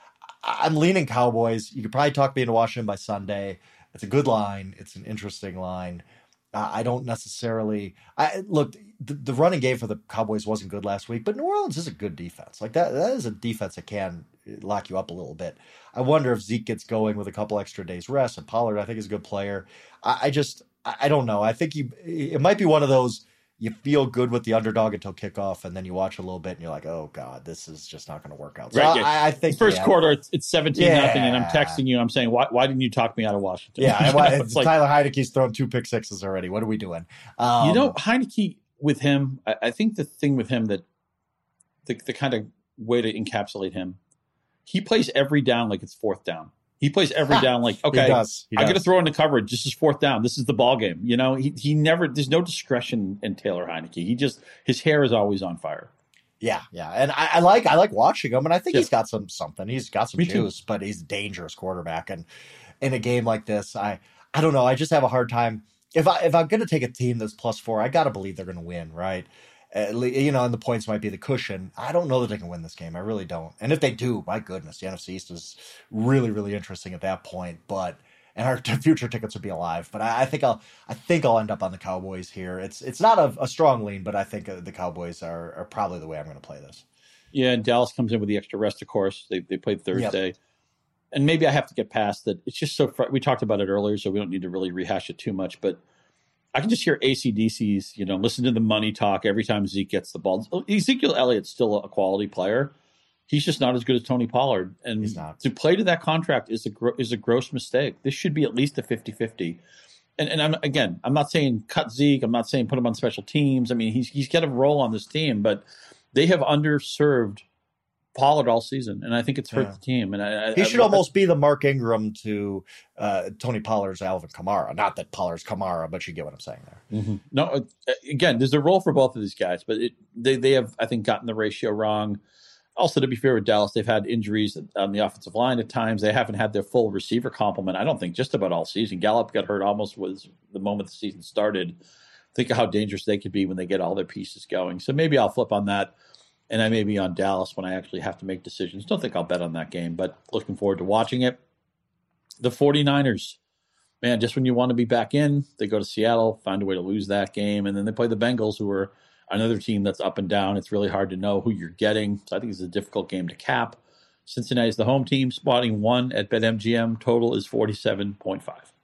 Speaker 2: I'm leaning Cowboys. You could probably talk me into Washington by Sunday. It's a good line. It's an interesting line. I don't necessarily look. The running game for the Cowboys wasn't good last week, but New Orleans is a good defense. Like that is a defense that can lock you up a little bit. I wonder if Zeke gets going with a couple extra days rest, and Pollard I think is a good player. I don't know. I think it might be one of those. You feel good with the underdog until kickoff, and then you watch a little bit, and you're like, "Oh God, this is just not going to work out." So
Speaker 1: right, yeah.
Speaker 2: I think
Speaker 1: first quarter it's 17-0, and I'm texting you. I'm saying, "Why didn't you talk me out of Washington?"
Speaker 2: Yeah, Tyler Heineke's thrown 2 pick sixes already. What are we doing?
Speaker 1: Heineke with him. I think the thing with him that the kind of way to encapsulate him, he plays every down like it's 4th down. He plays every down like, okay, he does. I got to throw in the coverage. This is 4th down. This is the ball game. He never. There's no discretion in Taylor Heineke. His hair is always on fire.
Speaker 2: Yeah, and I like watching him, and I think he's got something. He's got some juice, but he's a dangerous quarterback. And in a game like this, I don't know. I just have a hard time. If I'm going to take a team that's +4, I got to believe they're going to win, right? And the points might be the cushion. I don't know that they can win this game. I really don't. And if they do, my goodness, the NFC East is really, really interesting at that point. And our future tickets would be alive. But I think I'll end up on the Cowboys here. It's not a strong lean, but I think the Cowboys are probably the way I'm going to play this.
Speaker 1: Yeah, and Dallas comes in with the extra rest, of course. They played Thursday. Yep. And maybe I have to get past that. It's just so we talked about it earlier, so we don't need to really rehash it too much. But I can just hear ACDC's, listen to the money talk every time Zeke gets the ball. Ezekiel Elliott's still a quality player. He's just not as good as Tony Pollard. And to play to that contract is a gross mistake. This should be at least a 50-50. And I'm not saying cut Zeke. I'm not saying put him on special teams. I mean, he's got a role on this team, but they have underserved Pollard all season, and I think it's hurt the team. And
Speaker 2: he should almost be the Mark Ingram to Tony Pollard's Alvin Kamara. Not that Pollard's Kamara, but you get what I'm saying there.
Speaker 1: Mm-hmm. No, again, there's a role for both of these guys, but they have, I think, gotten the ratio wrong. Also, to be fair with Dallas, they've had injuries on the offensive line at times. They haven't had their full receiver complement, I don't think, just about all season. Gallup got hurt almost was the moment the season started. think of how dangerous they could be when they get all their pieces going. So maybe I'll flip on that, and I may be on Dallas when I actually have to make decisions. Don't think I'll bet on that game, but looking forward to watching it. The 49ers, man, just when you want to be back in, they go to Seattle, find a way to lose that game, and then they play the Bengals, who are another team that's up and down. It's really hard to know who you're getting, so I think it's a difficult game to cap. Cincinnati's the home team, spotting 1 at BetMGM. Total is 47.5.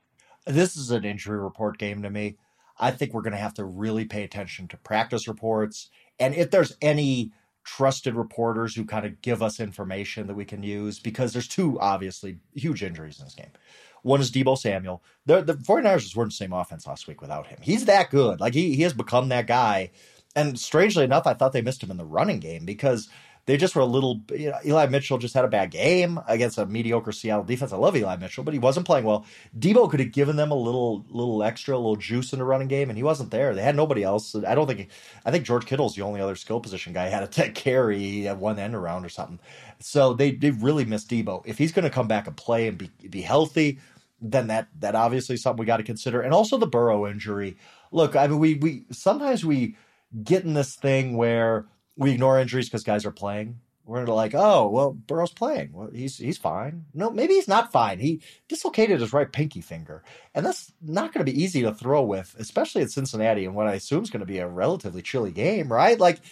Speaker 2: This is an injury report game to me. I think we're going to have to really pay attention to practice reports. And if there's any trusted reporters who kind of give us information that we can use, because there's two obviously huge injuries in this game. One is Deebo Samuel. The 49ers weren't the same offense last week without him. He's that good. Like he has become that guy. And strangely enough, I thought they missed him in the running game because they just were a little, Eli Mitchell just had a bad game against a mediocre Seattle defense. I love Eli Mitchell, but he wasn't playing well. Deebo could have given them a little extra, a little juice in the running game, and he wasn't there. They had nobody else. I think George Kittle's the only other skill position guy had to carry at one end around or something. So they really missed Deebo. If he's going to come back and play and be healthy, then that obviously is something we got to consider. And also the Burrow injury. Look, I mean, we sometimes we get in this thing where we ignore injuries because guys are playing. We're like, oh, well, Burrow's playing. Well, he's fine. No, maybe he's not fine. He dislocated his right pinky finger. And that's not going to be easy to throw with, especially at Cincinnati and what I assume is going to be a relatively chilly game, right? Like,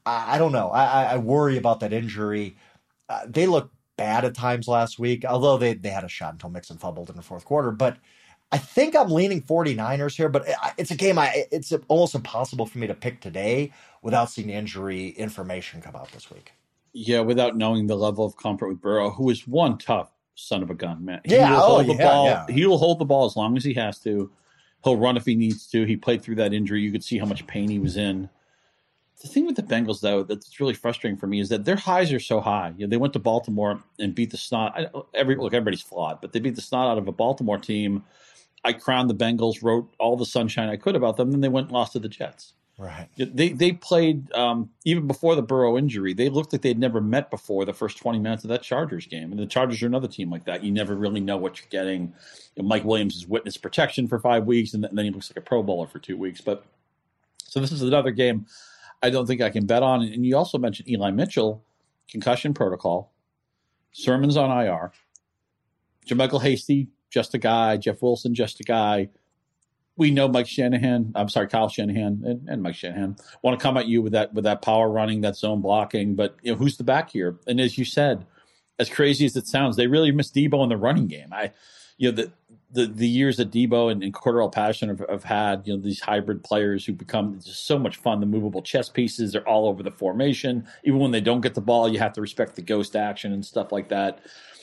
Speaker 2: I don't know. I worry about that injury. They looked bad at times last week, although they had a shot until Mixon fumbled in the fourth quarter. But I think I'm leaning 49ers here, but it's a game it's almost impossible for me to pick today without seeing injury information come out this week.
Speaker 1: Yeah, without knowing the level of comfort with Burrow, who is one tough son of a gun, man.
Speaker 2: He will hold the ball. Yeah.
Speaker 1: He will hold the ball as long as he has to. He'll run if he needs to. He played through that injury. You could see how much pain he was in. The thing with the Bengals, though, that's really frustrating for me is that their highs are so high. They went to Baltimore and beat the snot. Everybody's flawed, but they beat the snot out of a Baltimore team. I crowned the Bengals, wrote all the sunshine I could about them, then they went and lost to the Jets.
Speaker 2: Right.
Speaker 1: They played, even before the Burrow injury, they looked like they'd never met before the first 20 minutes of that Chargers game. And the Chargers are another team like that. You never really know what you're getting. Mike Williams is witness protection for 5 weeks, and then he looks like a Pro Bowler for 2 weeks. So this is another game I don't think I can bet on. And you also mentioned Eli Mitchell, concussion protocol, Sermon's on IR, JaMychal Hasty, just a guy, Jeff Wilson, just a guy. We know Kyle Shanahan and Mike Shanahan want to come at you with that power running, that zone blocking, but who's the back here? And as you said, as crazy as it sounds, they really miss Deebo in the running game. The years that Deebo and Cordarrelle Patterson have had, these hybrid players who become just so much fun, the movable chess pieces, they're all over the formation. Even when they don't get the ball, you have to respect the ghost action and stuff like that.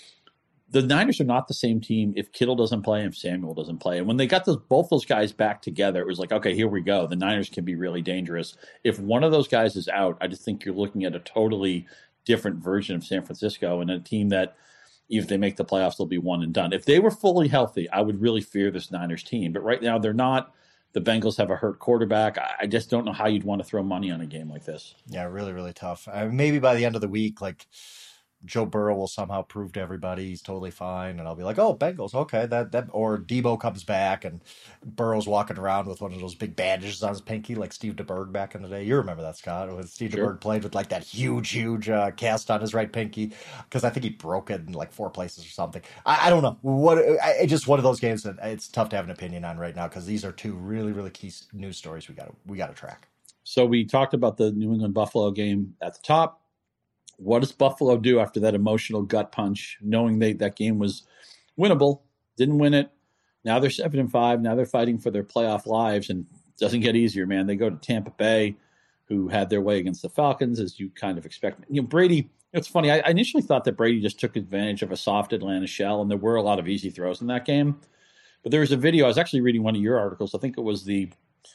Speaker 1: The Niners are not the same team if Kittle doesn't play and if Samuel doesn't play. And when they got both those guys back together, it was like, okay, here we go. The Niners can be really dangerous. If one of those guys is out, I just think you're looking at a totally different version of San Francisco and a team that, even if they make the playoffs, they'll be one and done. If they were fully healthy, I would really fear this Niners team. But right now, they're not. The Bengals have a hurt quarterback. I just don't know how you'd want to throw money on a game like this.
Speaker 2: Yeah, really, really tough. Maybe by the end of the week, like Joe Burrow will somehow prove to everybody he's totally fine, and I'll be like, "Oh, Bengals, okay." That or Deebo comes back and Burrow's walking around with one of those big bandages on his pinky, like Steve DeBerg back in the day. You remember that, Scott? When Steve DeBerg played with like that huge cast on his right pinky, because I think he broke it in like 4 places or something. I don't know it's just one of those games that it's tough to have an opinion on right now because these are two really, really key news stories we got to track.
Speaker 1: So we talked about the New England Buffalo game at the top. What does Buffalo do after that emotional gut punch, knowing that game was winnable, didn't win it? Now they're 7-5. Now they're fighting for their playoff lives, and it doesn't get easier, man. They go to Tampa Bay, who had their way against the Falcons, as you kind of expect. Brady, it's funny. I initially thought that Brady just took advantage of a soft Atlanta shell, and there were a lot of easy throws in that game. But there was a video. I was actually reading one of your articles. I think it was the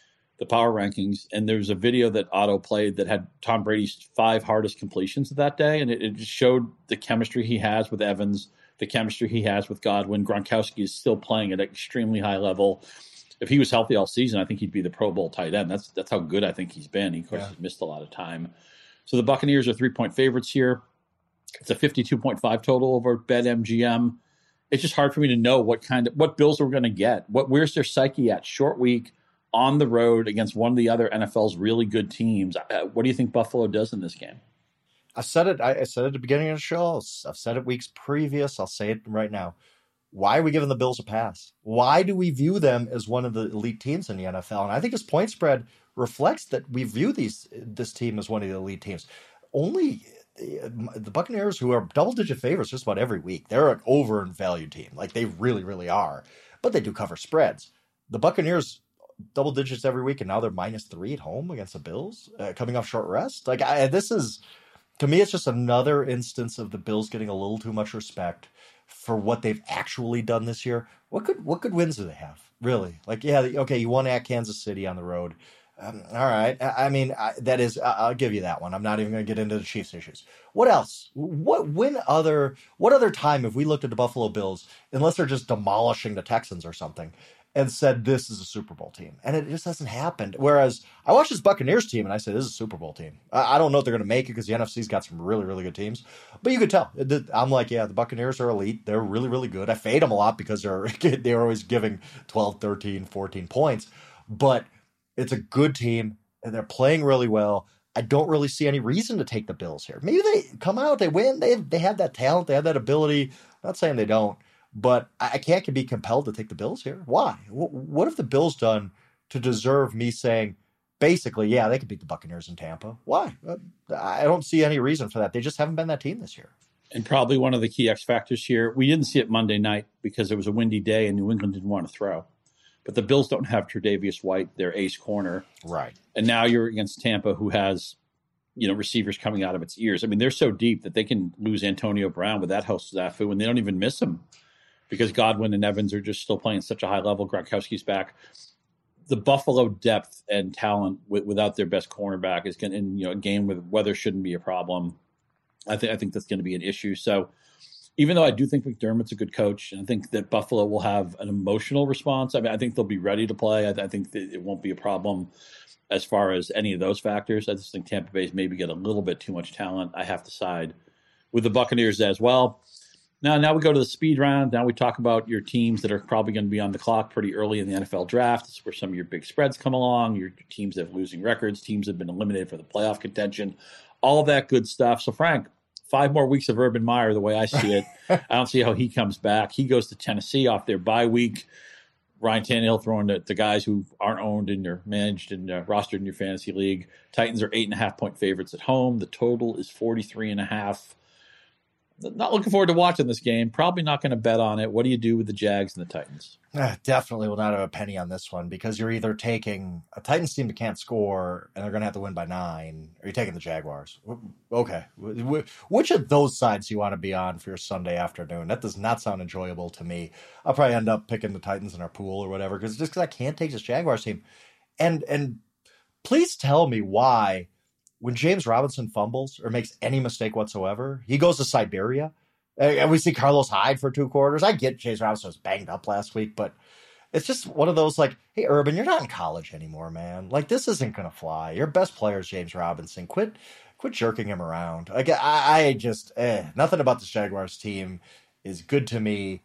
Speaker 1: power rankings, and there's a video that Otto played that had Tom Brady's 5 hardest completions of that day, and it just showed the chemistry he has with Evans, the chemistry he has with Godwin. Gronkowski is still playing at an extremely high level. If he was healthy all season, I think he'd be the Pro Bowl tight end. That's how good I think he's been. He, of course, has missed a lot of time. So the Buccaneers are 3-point favorites here. It's a 52.5 total over BetMGM. It's just hard for me to know what Bills we're going to get. Where's their psyche at? Short week. on the road against one of the other NFL's really good teams. What do you think Buffalo does in this game?
Speaker 2: I said it. I said it at the beginning of the show. I've said it weeks previous. I'll say it right now. Why are we giving the Bills a pass? Why do we view them as one of the elite teams in the NFL? And I think this point spread reflects that we view this team as one of the elite teams. Only the Buccaneers, who are double-digit favorites just about every week, they're an overvalued team. Like, they really, really are. But they do cover spreads. The Buccaneers, double digits every week, and now they're -3 at home against the Bills, coming off short rest. Like, this is, to me, it's just another instance of the Bills getting a little too much respect for what they've actually done this year. What good wins do they have, really? Like, yeah, okay, you won at Kansas City on the road. All right. I mean, I'll give you that one. I'm not even going to get into the Chiefs issues. What else? What other time have we looked at the Buffalo Bills, unless they're just demolishing the Texans or something, and said this is a Super Bowl team? And it just hasn't happened. Whereas I watched this Buccaneers team and I said, this is a Super Bowl team. I don't know if they're going to make it because the NFC's got some really, really good teams. But you could tell. I'm like, yeah, the Buccaneers are elite. They're really, really good. I fade them a lot because they're always giving 12, 13, 14 points. But it's a good team, and they're playing really well. I don't really see any reason to take the Bills here. Maybe they come out, they win. They have that talent. They have that ability. I'm not saying they don't, but I can't be compelled to take the Bills here. Why? What have the Bills done to deserve me saying, basically, yeah, they could beat the Buccaneers in Tampa? Why? I don't see any reason for that. They just haven't been that team this year.
Speaker 1: And probably one of the key X factors here, we didn't see it Monday night because it was a windy day and New England didn't want to throw. But the Bills don't have Tre'Davious White, their ace corner.
Speaker 2: Right.
Speaker 1: And now you're against Tampa, who has, receivers coming out of its ears. I mean, they're so deep that they can lose Antonio Brown with that host Zafu, and they don't even miss him because Godwin and Evans are just still playing such a high level. Gronkowski's back. The Buffalo depth and talent without their best cornerback is going to, a game with weather shouldn't be a problem. I think that's going to be an issue. So, even though I do think McDermott's a good coach, and I think that Buffalo will have an emotional response, I mean, I think they'll be ready to play. I think that it won't be a problem as far as any of those factors. I just think Tampa Bay's maybe get a little bit too much talent. I have to side with the Buccaneers as well. Now we go to the speed round. Now we talk about your teams that are probably going to be on the clock pretty early in the NFL draft. This is where some of your big spreads come along, your teams that have losing records, teams that have been eliminated for the playoff contention, all that good stuff. So, Frank, 5 more weeks of Urban Meyer, the way I see it. I don't see how he comes back. He goes to Tennessee off their bye week. Ryan Tannehill throwing the guys who aren't owned and are managed and rostered in your fantasy league. Titans are 8.5-point favorites at home. The total is 43.5. Not looking forward to watching this game. Probably not going to bet on it. What do you do with the Jags and the Titans?
Speaker 2: Definitely will not have a penny on this one because you're either taking a Titans team that can't score and they're going to have to win by 9, or you're taking the Jaguars. Okay. Which of those sides do you want to be on for your Sunday afternoon? That does not sound enjoyable to me. I'll probably end up picking the Titans in our pool or whatever because I can't take this Jaguars team. And please tell me why, when James Robinson fumbles or makes any mistake whatsoever, he goes to Siberia. And we see Carlos Hyde for 2 quarters. I get James Robinson was banged up last week, but it's just one of those like, hey, Urban, you're not in college anymore, man. Like, this isn't going to fly. Your best player is James Robinson. Quit jerking him around. Like, I just, nothing about this Jaguars team is good to me.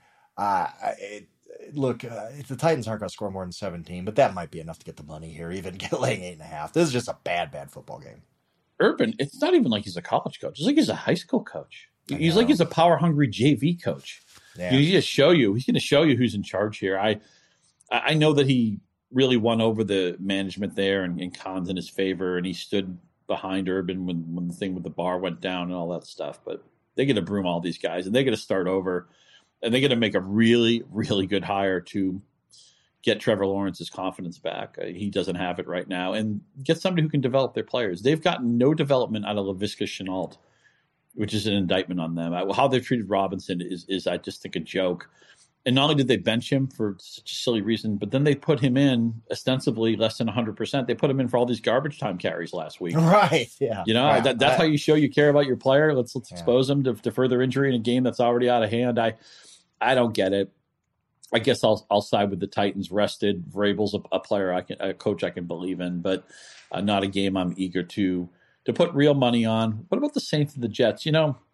Speaker 2: Look, the Titans aren't going to score more than 17, but that might be enough to get the money here, even laying 8.5. This is just a bad football game.
Speaker 1: Urban, it's not even like he's a college coach. It's like he's a high school coach. He's like he's a power-hungry JV coach. Yeah. He's going to show you who's in charge here. I know that he really won over the management there and cons in his favor, and he stood behind Urban when the thing with the bar went down and all that stuff. But they got to broom all these guys, and they got to start over, and they got to make a really, really good hire to get Trevor Lawrence's confidence back. He doesn't have it right now. And get somebody who can develop their players. They've gotten no development out of Laviska Shenault, which is an indictment on them. How they've treated Robinson is I just think, a joke. And not only did they bench him for such a silly reason, but then they put him in ostensibly less than 100%. They put him in for all these garbage time carries last week.
Speaker 2: Right, yeah.
Speaker 1: That's how you show you care about your player. Let's expose him to further injury in a game that's already out of hand. I don't get it. I guess I'll side with the Titans. Rested. Vrabel's a coach I can believe in, but not a game I'm eager to put real money on. What about the Saints and the Jets?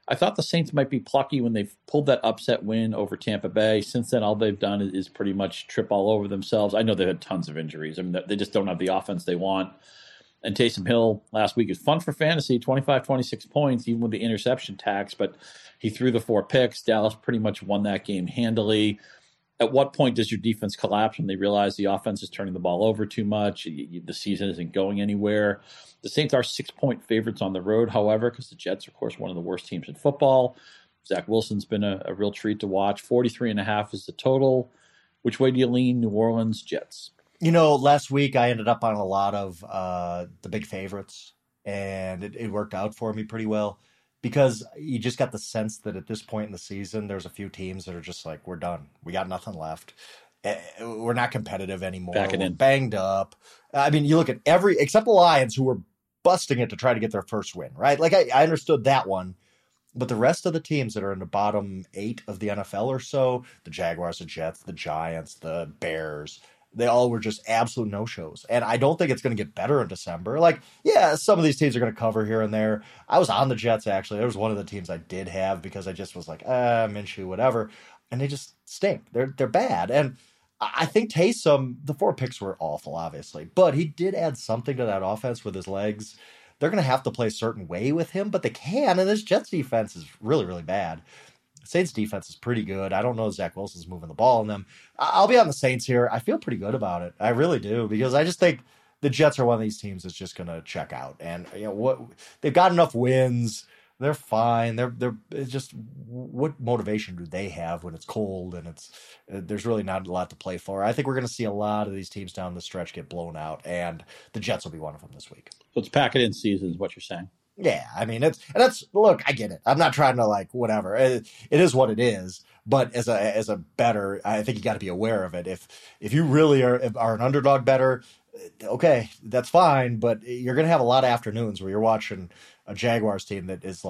Speaker 1: I thought the Saints might be plucky when they've pulled that upset win over Tampa Bay. Since then, all they've done is pretty much trip all over themselves. I know they've had tons of injuries. I mean, they just don't have the offense they want. And Taysom Hill last week is fun for fantasy, 25, 26 points, even with the interception tax, but he threw the 4 picks. Dallas pretty much won that game handily. At what point does your defense collapse when they realize the offense is turning the ball over too much? The season isn't going anywhere. The Saints are 6-point favorites on the road, however, because the Jets are, of course, one of the worst teams in football. Zach Wilson's been a real treat to watch. 43.5 is the total. Which way do you lean, New Orleans, Jets?
Speaker 2: Last week I ended up on a lot of the big favorites, and it worked out for me pretty well because you just got the sense that at this point in the season, there's a few teams that are just like, we're done. We got nothing left. We're not competitive anymore. We're banged up. I mean, you look at except the Lions, who were busting it to try to get their first win, right? Like I understood that one. But the rest of the teams that are in the bottom 8 of the NFL or so, the Jaguars, the Jets, the Giants, the Bears, they all were just absolute no-shows. And I don't think it's going to get better in December. Like, yeah, some of these teams are going to cover here and there. I was on the Jets, actually. There was one of the teams I did have because I just was like, Minshew, whatever. And they just stink. They're bad. And I think Taysom, the 4 picks were awful, obviously. But he did add something to that offense with his legs. They're going to have to play a certain way with him, but they can. And this Jets defense is really, really bad. Saints defense is pretty good. I don't know if Zach Wilson's moving the ball in them. I'll be on the Saints here. I feel pretty good about it. I really do, because I just think the Jets are one of these teams that's just going to check out. And they've got enough wins. They're fine. It's just, what motivation do they have when it's cold and there's really not a lot to play for? I think we're going to see a lot of these teams down the stretch get blown out, and the Jets will be one of them this week.
Speaker 1: So it's pack it in season is what you're saying.
Speaker 2: Yeah, I mean, look, I get it. I'm not trying to whatever. It is what it is. But as a bettor, I think you got to be aware of it. If you really are an underdog bettor, okay, that's fine. But you're going to have a lot of afternoons where you're watching a Jaguars team that is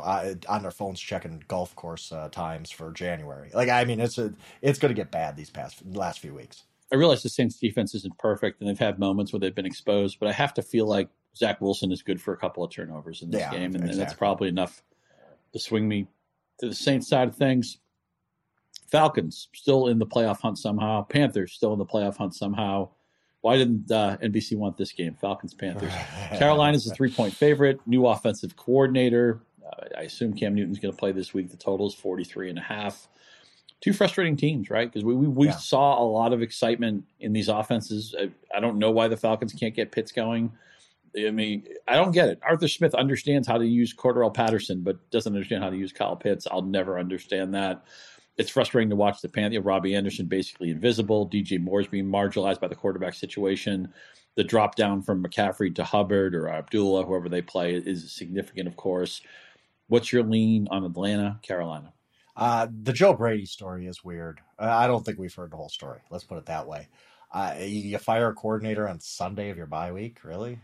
Speaker 2: on their phones checking golf course times for January. I mean, it's going to get bad these last few weeks.
Speaker 1: I realize the Saints defense isn't perfect, and they've had moments where they've been exposed, but I have to feel like Zach Wilson is good for a couple of turnovers in this game, and that's probably enough to swing me to the Saints side of things. Falcons still in the playoff hunt somehow. Panthers still in the playoff hunt somehow. Why didn't NBC want this game? Falcons-Panthers. Carolina's a 3-point favorite. New offensive coordinator. I assume Cam Newton's going to play this week. The total is 43.5. 2 frustrating teams, right? Because we saw a lot of excitement in these offenses. I don't know why the Falcons can't get Pitts going. I mean, I don't get it. Arthur Smith understands how to use Cordarrelle Patterson, but doesn't understand how to use Kyle Pitts. I'll never understand that. It's frustrating to watch the Panthers. Robbie Anderson basically invisible. DJ Moore's being marginalized by the quarterback situation. The drop down from McCaffrey to Hubbard or Abdullah, whoever they play, is significant, of course. What's your lean on Atlanta, Carolina?
Speaker 2: The Joe Brady story is weird. I don't think we've heard the whole story. Let's put it that way. You fire a coordinator on Sunday of your bye week, really?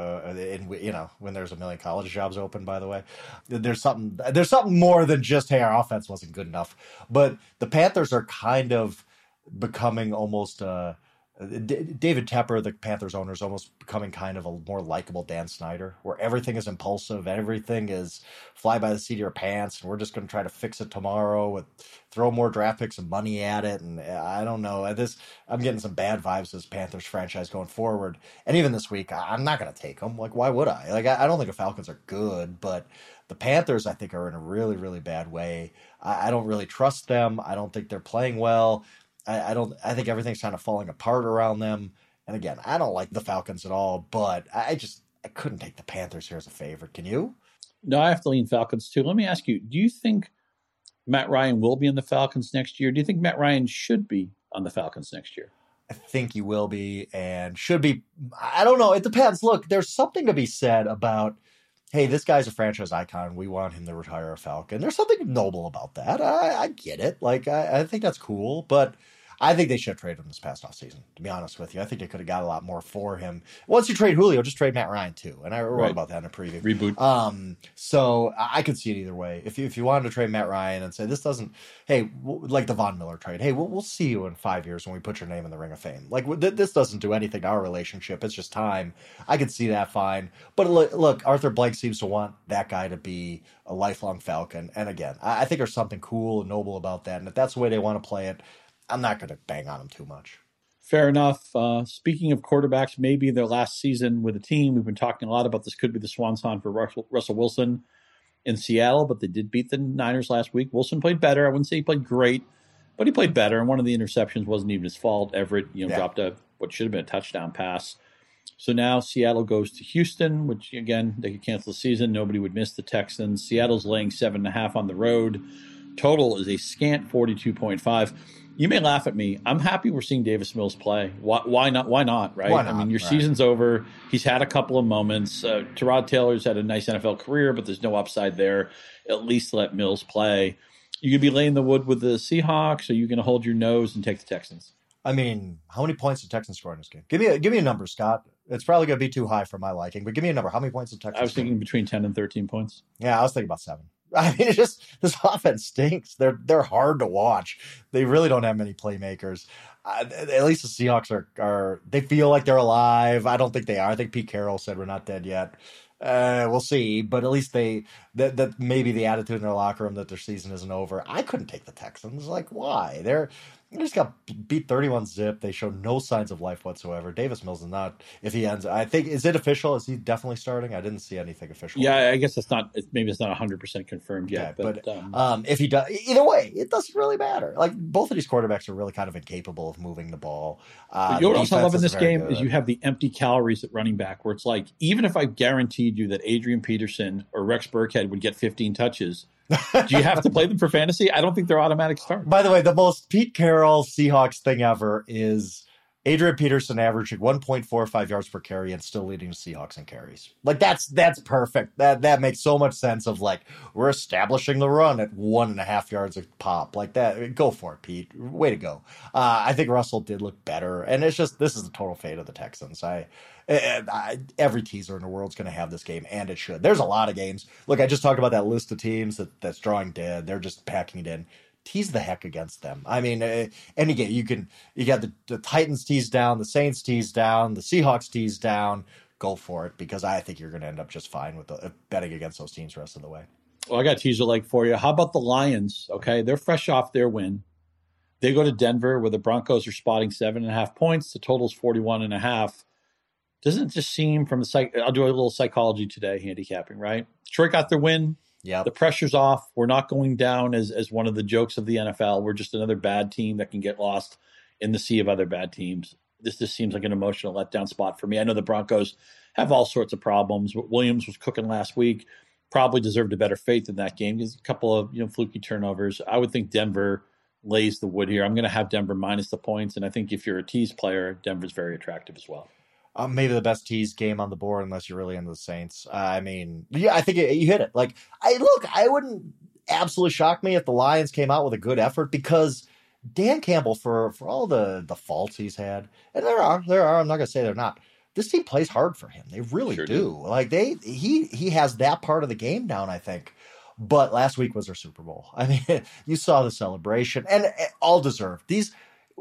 Speaker 2: When there's a million college jobs open, by the way, there's something more than just, hey, our offense wasn't good enough. But the Panthers are kind of becoming almost David Tepper, the Panthers owner, is almost becoming kind of a more likable Dan Snyder, where everything is impulsive, everything is fly by the seat of your pants, and we're just going to try to fix it tomorrow, throw more draft picks and money at it, and I don't know. I'm getting some bad vibes as Panthers franchise going forward, and even this week, I'm not going to take them. Why would I? I don't think the Falcons are good, but the Panthers, I think, are in a really, really bad way. I don't really trust them. I don't think they're playing well. I think everything's kind of falling apart around them. And again, I don't like the Falcons at all, but I couldn't take the Panthers here as a favorite. Can you?
Speaker 1: No, I have to lean Falcons too. Let me ask you, do you think Matt Ryan will be in the Falcons next year? Do you think Matt Ryan should be on the Falcons next year?
Speaker 2: I think he will be and should be. I don't know. It depends. Look, there's something to be said about, hey, this guy's a franchise icon. We want him to retire a Falcon. There's something noble about that. I get it. I think that's cool, but I think they should trade him this past offseason, to be honest with you. I think they could have got a lot more for him. Once you trade Julio, just trade Matt Ryan too. And I wrote
Speaker 1: Right.
Speaker 2: about that in a preview.
Speaker 1: Reboot.
Speaker 2: So I could see it either way. If you wanted to trade Matt Ryan and say this doesn't, hey, like the Von Miller trade, hey, we'll see you in 5 years when we put your name in the Ring of Fame. Like this doesn't do anything to our relationship. It's just time. I could see that fine. But look, Arthur Blank seems to want that guy to be a lifelong Falcon. And again, I think there's something cool and noble about that. And if that's the way they want to play it, I'm not going to bang on him too much.
Speaker 1: Fair enough. Speaking of quarterbacks, maybe their last season with a team, we've been talking a lot about this could be the swan song for Russell Wilson in Seattle, but they did beat the Niners last week. Wilson played better. I wouldn't say he played great, but he played better. And one of the interceptions wasn't even his fault. Everett, dropped what should have been a touchdown pass. So now Seattle goes to Houston, which again, they could cancel the season. Nobody would miss the Texans. Seattle's laying 7.5 on the road. Total is a scant 42.5. You may laugh at me. I'm happy we're seeing Davis Mills play. Why not? Why not? Right?
Speaker 2: Why not?
Speaker 1: I mean, your
Speaker 2: Right.
Speaker 1: season's over. He's had a couple of moments. Tyrod Taylor's had a nice NFL career, but there's no upside there. At least let Mills play. You could be laying the wood with the Seahawks, or you can hold your nose and take the Texans.
Speaker 2: I mean, how many points did Texans score in this game? Give me a number, Scott. It's probably going to be too high for my liking, but give me a number. How many points did Texans?
Speaker 1: I was thinking between 10 and 13 points.
Speaker 2: Yeah, I was thinking about 7. I mean, it's just this offense stinks. They're hard to watch. They really don't have many playmakers. At least the Seahawks are they feel like they're alive. I don't think they are. I think Pete Carroll said we're not dead yet. We'll see, but at least that maybe the attitude in their locker room that their season isn't over. I couldn't take the Texans. Like, why? They just got beat 31-0. They show no signs of life whatsoever. Davis Mills is not. If he ends, I think, is it official? Is he definitely starting? I didn't see anything official.
Speaker 1: Yeah, I guess maybe it's not 100% confirmed yet.
Speaker 2: Okay, but if he does, either way, it doesn't really matter. Like both of these quarterbacks are really kind of incapable of moving the ball.
Speaker 1: You know what else I love in this game
Speaker 2: good.
Speaker 1: is you have the empty calories at running back, where it's like, even if I guaranteed you that Adrian Peterson or Rex Burkhead would get 15 touches, do you have to play them for fantasy? I don't think they're automatic starts.
Speaker 2: By the way, the most Pete Carroll Seahawks thing ever is Adrian Peterson averaging 1.45 yards per carry and still leading the Seahawks in carries. Like that's perfect. That makes so much sense of like, we're establishing the run at 1.5 yards a pop. Like that. Go for it, Pete. Way to go. I think Russell did look better. And it's just, this is the total fate of the Texans. Every teaser in the world is going to have this game, and it should. There's a lot of games. Look, I just talked about that list of teams that's drawing dead. They're just packing it in. Tease the heck against them. I mean, any game you got the Titans tease down, the Saints tease down, the Seahawks tease down. Go for it, because I think you're going to end up just fine with betting against those teams the rest of the way.
Speaker 1: Well, I got a teaser leg for you. How about the Lions? Okay, they're fresh off their win. They go to Denver, where the Broncos are spotting 7.5 points. The total's 41.5. Doesn't it just seem from I'll do a little psychology today, handicapping, right? Detroit got their win.
Speaker 2: Yeah.
Speaker 1: The pressure's off. We're not going down as one of the jokes of the NFL. We're just another bad team that can get lost in the sea of other bad teams. This just seems like an emotional letdown spot for me. I know the Broncos have all sorts of problems, but Williams was cooking last week. Probably deserved a better fate in that game. There's a couple of fluky turnovers. I would think Denver lays the wood here. I'm going to have Denver minus the points, and I think if you're a tease player, Denver's very attractive as well.
Speaker 2: Maybe the best tease game on the board, unless you're really into the Saints. I mean, yeah, I think you hit it. Like, I wouldn't absolutely shock me if the Lions came out with a good effort, because Dan Campbell, for all the faults he's had, and there are, I'm not going to say they're not. This team plays hard for him. They really do. Like he has that part of the game down, I think. But last week was their Super Bowl. I mean, you saw the celebration, and all deserved. These,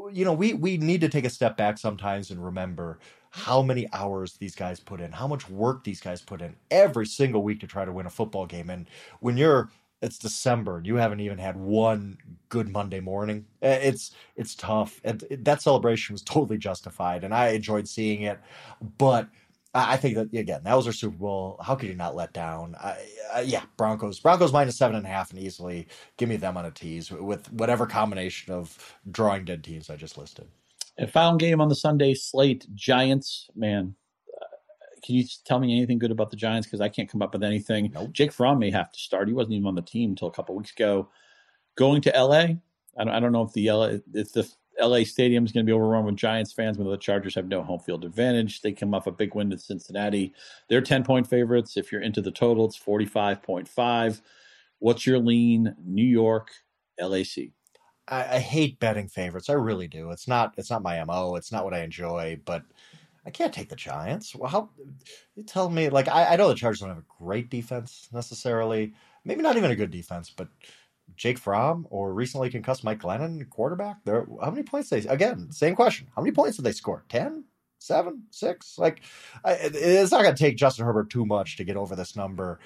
Speaker 2: we need to take a step back sometimes and remember how many hours these guys put in, how much work these guys put in every single week to try to win a football game. And when it's December and you haven't even had one good Monday morning, it's tough. And that celebration was totally justified, and I enjoyed seeing it. But I think that, again, that was our Super Bowl. How could you not let down? Broncos minus 7.5, and easily give me them on a tease with whatever combination of drawing dead teams I just listed.
Speaker 1: And final game on the Sunday slate, Giants. Man, can you tell me anything good about the Giants? Because I can't come up with anything.
Speaker 2: Nope.
Speaker 1: Jake Fromm may have to start. He wasn't even on the team until a couple of weeks ago. Going to L.A., I don't know if the L.A. stadium is going to be overrun with Giants fans, when the Chargers have no home field advantage. They come off a big win to Cincinnati. They're 10-point favorites. If you're into the total, it's 45.5. What's your lean? New York, LAC.
Speaker 2: I hate betting favorites. I really do. It's not my MO. It's not what I enjoy, but I can't take the Giants. Well, how you tell me? Like I know the Chargers don't have a great defense necessarily. Maybe not even a good defense, but Jake Fromm or recently concussed Mike Glennon, quarterback. How many points again? Same question. How many points did they score? 10, 7, 6? Like, it's not going to take Justin Herbert too much to get over this number.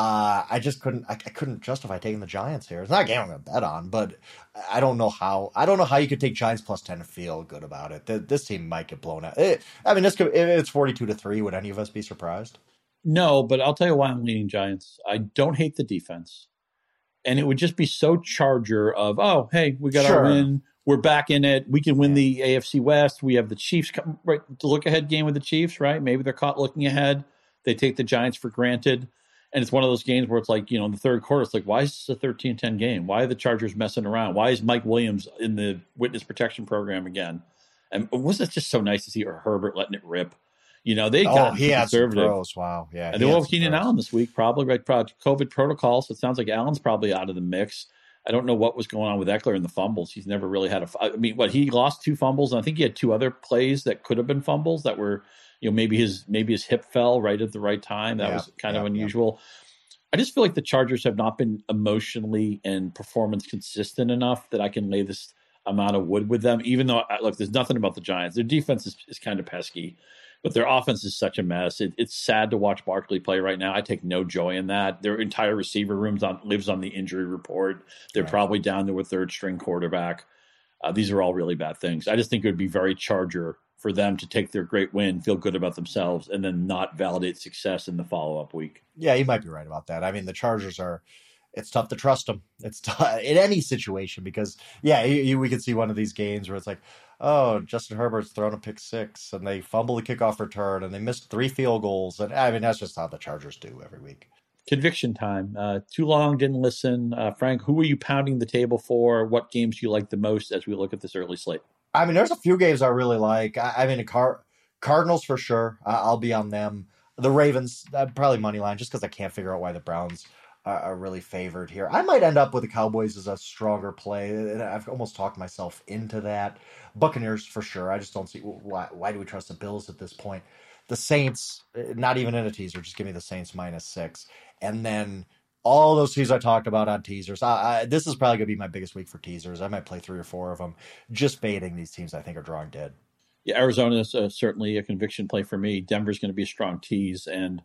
Speaker 2: I just couldn't. I couldn't justify taking the Giants here. It's not a game I'm going to bet on, but I don't know how. I don't know how you could take Giants plus 10 and feel good about it. This team might get blown out. If it's 42-3, would any of us be surprised?
Speaker 1: No, but I'll tell you why I'm leaning Giants. I don't hate the defense. And it would just be so Charger of, oh, hey, we got our win. We're back in it. We can win the AFC West. We have the Chiefs, right? The look-ahead game with the Chiefs, right? Maybe they're caught looking ahead. They take the Giants for granted. And it's one of those games where it's like, in the third quarter, it's like, why is this a 13-10 game? Why are the Chargers messing around? Why is Mike Williams in the witness protection program again? And wasn't it just so nice to see Herbert letting it rip? They got conservative.
Speaker 2: Throws. Wow, yeah.
Speaker 1: And they will have Keenan Allen this week, probably, right? COVID protocol, so it sounds like Allen's probably out of the mix. I don't know what was going on with Eckler in the fumbles. He's never really had he lost 2 fumbles, and I think he had 2 other plays that could have been fumbles that were, maybe his hip fell right at the right time. That was kind of unusual. I just feel like the Chargers have not been emotionally and performance consistent enough that I can lay this amount of wood with them, even though, look, there's nothing about the Giants. Their defense is kind of pesky. But their offense is such a mess. It's sad to watch Barkley play right now. I take no joy in that. Their entire receiver room lives on the injury report. They're probably down to a third-string quarterback. These are all really bad things. I just think it would be very Charger for them to take their great win, feel good about themselves, and then not validate success in the follow-up week.
Speaker 2: Yeah, you might be right about that. I mean, the Chargers it's tough to trust them. It's tough in any situation because, we could see one of these games where it's like, oh, Justin Herbert's thrown a pick 6 and they fumble the kickoff return and they missed 3 field goals. And I mean, that's just how the Chargers do every week.
Speaker 1: Conviction time. Too long, didn't listen. Frank, who are you pounding the table for? What games do you like the most as we look at this early slate?
Speaker 2: I mean, there's a few games I really like. Cardinals for sure. I'll be on them. The Ravens, probably money line, just because I can't figure out why the Browns are really favored here. I might end up with the Cowboys as a stronger play, and I've almost talked myself into that. Buccaneers for sure. I just don't see why do we trust the Bills at this point. The Saints, not even in a teaser, just give me the Saints -6. And then all those teams I talked about on teasers. This is probably going to be my biggest week for teasers. I might play 3 or 4 of them, just fading these teams I think are drawing dead.
Speaker 1: Yeah, Arizona is certainly a conviction play for me. Denver's going to be a strong tease, and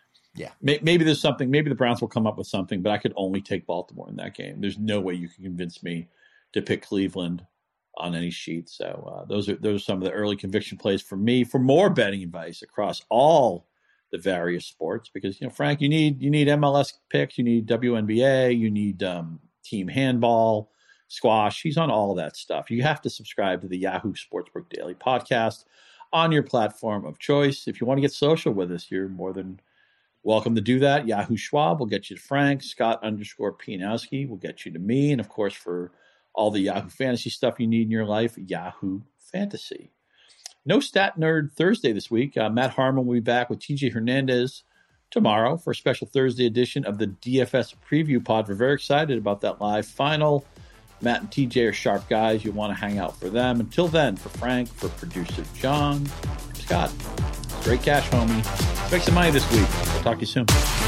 Speaker 1: maybe there's something. Maybe the Browns will come up with something, but I could only take Baltimore in that game. There's no way you can convince me to pick Cleveland on any sheet. So those are some of the early conviction plays for me. For more betting advice across all the various sports, because Frank, you need MLS picks, you need WNBA, you need team handball, squash. He's on all that stuff. You have to subscribe to the Yahoo Sportsbook Daily podcast on your platform of choice. If you want to get social with us, you're more than welcome to do that. Yahoo Schwab will get you to Frank. Scott_Pianowski will get you to me. And of course, for all the Yahoo Fantasy stuff you need in your life, Yahoo Fantasy. No Stat Nerd Thursday this week. Matt Harmon will be back with TJ Hernandez tomorrow for a special Thursday edition of the DFS Preview Pod. We're very excited about that live final. Matt and TJ are sharp guys. You'll want to hang out for them. Until then, for Frank, for producer John, I'm Scott. Great cash, homie. Make some money this week. I'll talk to you soon.